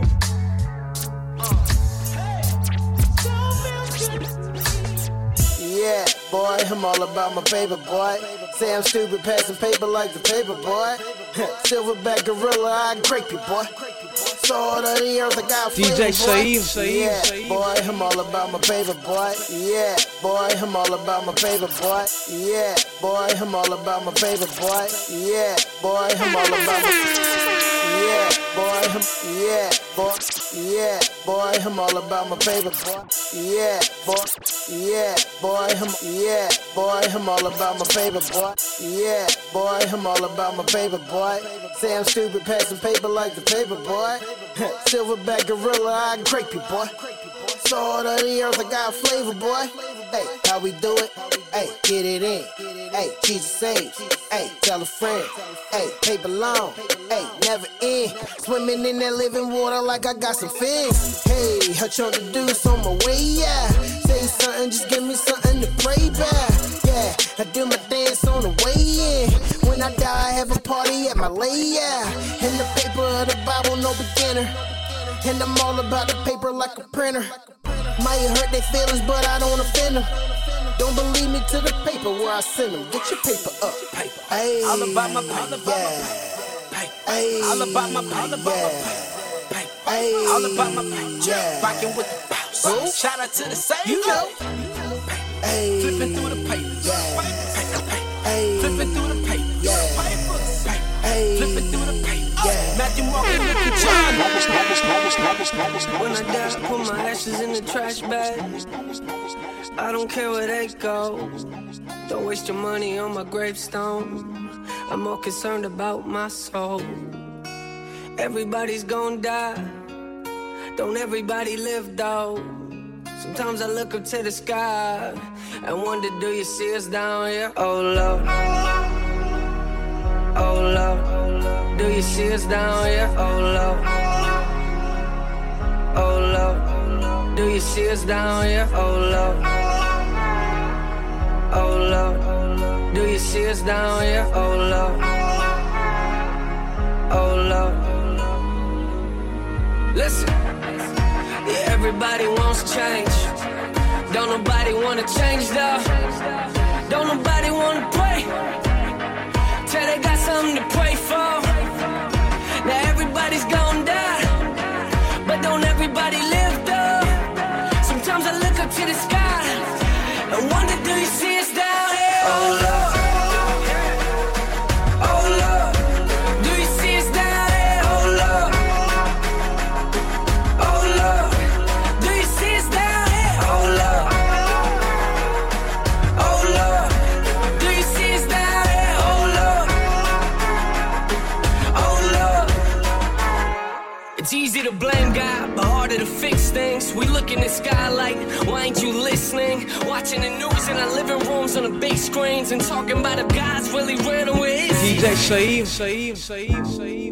Yeah, boy, I'm all about my paper, boy. Say I'm stupid, passing paper like the paper, boy. Silverback gorilla, I grape you, boy. Sword of the earth, I got DJ Shaheem. Yeah, boy, I'm all about my paper, boy. Yeah, boy, I'm all about my paper, boy. Yeah, boy, I'm all about my paper, boy. Yeah, boy, I'm all about my. Yeah, boy, I'm all about my paper, boy. Yeah, boy, I'm all about my paper, boy. Yeah, boy, I'm all about my paper, boy. Say I'm stupid, passing paper like the paper, boy. Silverback gorilla, I grape you, boy. Sword of the earth, I got flavor, boy. Hey, how we do it? Hey, get it in. Hey, Jesus saves. Hey, tell a friend. Hey, paper long. Hey, never end. Swimming in that living water like I got some fins. Hey, I chose to do this on my way, yeah. Say something, just give me something to pray back. Yeah, I do my dance on the way in. When I die, I have a party at my lay, yeah. In the paper of the Bible, no beginner. And I'm all about the paper like a printer. Might hurt their feelings, but I don't offend them. Don't believe me to the paper where I send them. Get your paper up. Ay, all about my paper. Ay, all about my paper. Ay, all about my paper. Rockin' with the boss. Shout out to the same. You know. Ay, flipping through the papers. Ay, flipping through the papers. Ay, flipping through the papers. Matthew Morgan, when I die, I put my ashes in the trash bag. I don't care where they go. Don't waste your money on my gravestone. I'm more concerned about my soul. Everybody's gonna die. Don't everybody live though? Sometimes I look up to the sky and wonder, do you see us down here? Oh Lord, oh Lord, do you see us down here? Oh Lord, oh Lord, do you see us down here? Oh Lord, oh Lord, do you see us down here? Oh Lord, oh Lord. Listen, yeah, everybody wants change. Don't nobody wanna change though. Don't nobody wanna pray till they got something to pray for. Now everybody's gonna die, but don't everybody live though. Sometimes I look up to the sky and wonder, do you see us down here? Oh Lord, oh Lord, do you see us down here? Oh Lord, oh Lord, do you see us down here? Oh Lord, oh Lord, do you see us down here? Oh Lord, oh Lord. It's easy to blame God, but harder to fix things. We look in the sky like, why ain't you listening? Watching the news in our living rooms on the big screens and talking about if God's really real and where is he? DJ Saeed.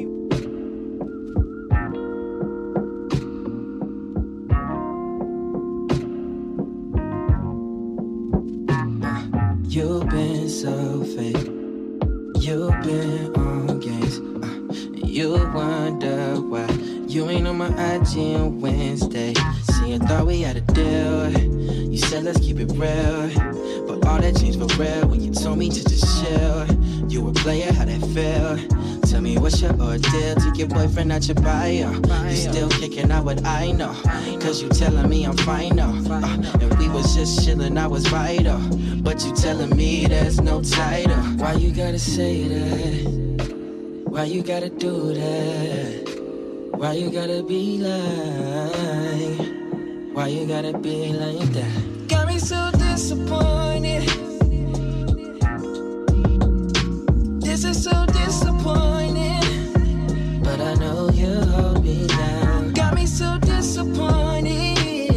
You've been so fake. You've been on games. You wonder why you ain't on my IG on Wednesday. See, I thought we had a deal. You said let's keep it real, but all that changed for real when you told me to just chill. You a player, how that feel? Tell me what's your ordeal? Took your boyfriend out your bio. You still kicking out what I know, cause you telling me I'm fine now. And we was just chilling, I was vital, but you telling me there's no title. Why you gotta say that? Why you gotta do that? Why you gotta be like? Why you gotta be like that? Got me so disappointed. This is so disappointing, but I know you hold me down. Got me so disappointed.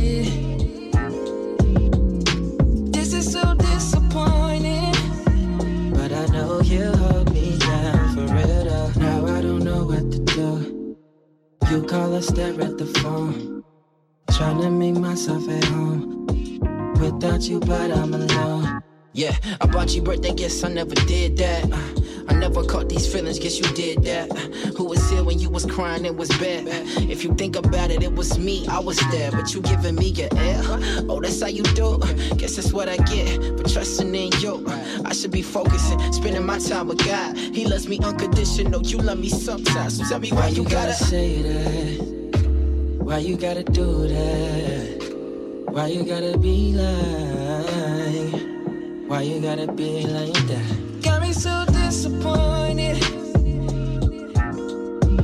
This is so disappointing, but I know you hold me down for real though. Now I don't know what to do. You call or stare at the phone, trying to make myself at home without you, but I'm alone. Yeah, I bought you birthday gifts, I never did that. I never caught these feelings, guess you did that. Who was here when you was crying, it was bad. If you think about it, it was me, I was there, but you giving me your air. Oh, that's how you do, guess that's what I get for trusting in you. I should be focusing, spending my time with God. He loves me unconditional, you love me sometimes. So tell me why you gotta say that? Why you gotta do that? Why you gotta be like? Why you gotta be like that? Got me so disappointed.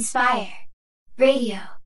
Inspire Radio.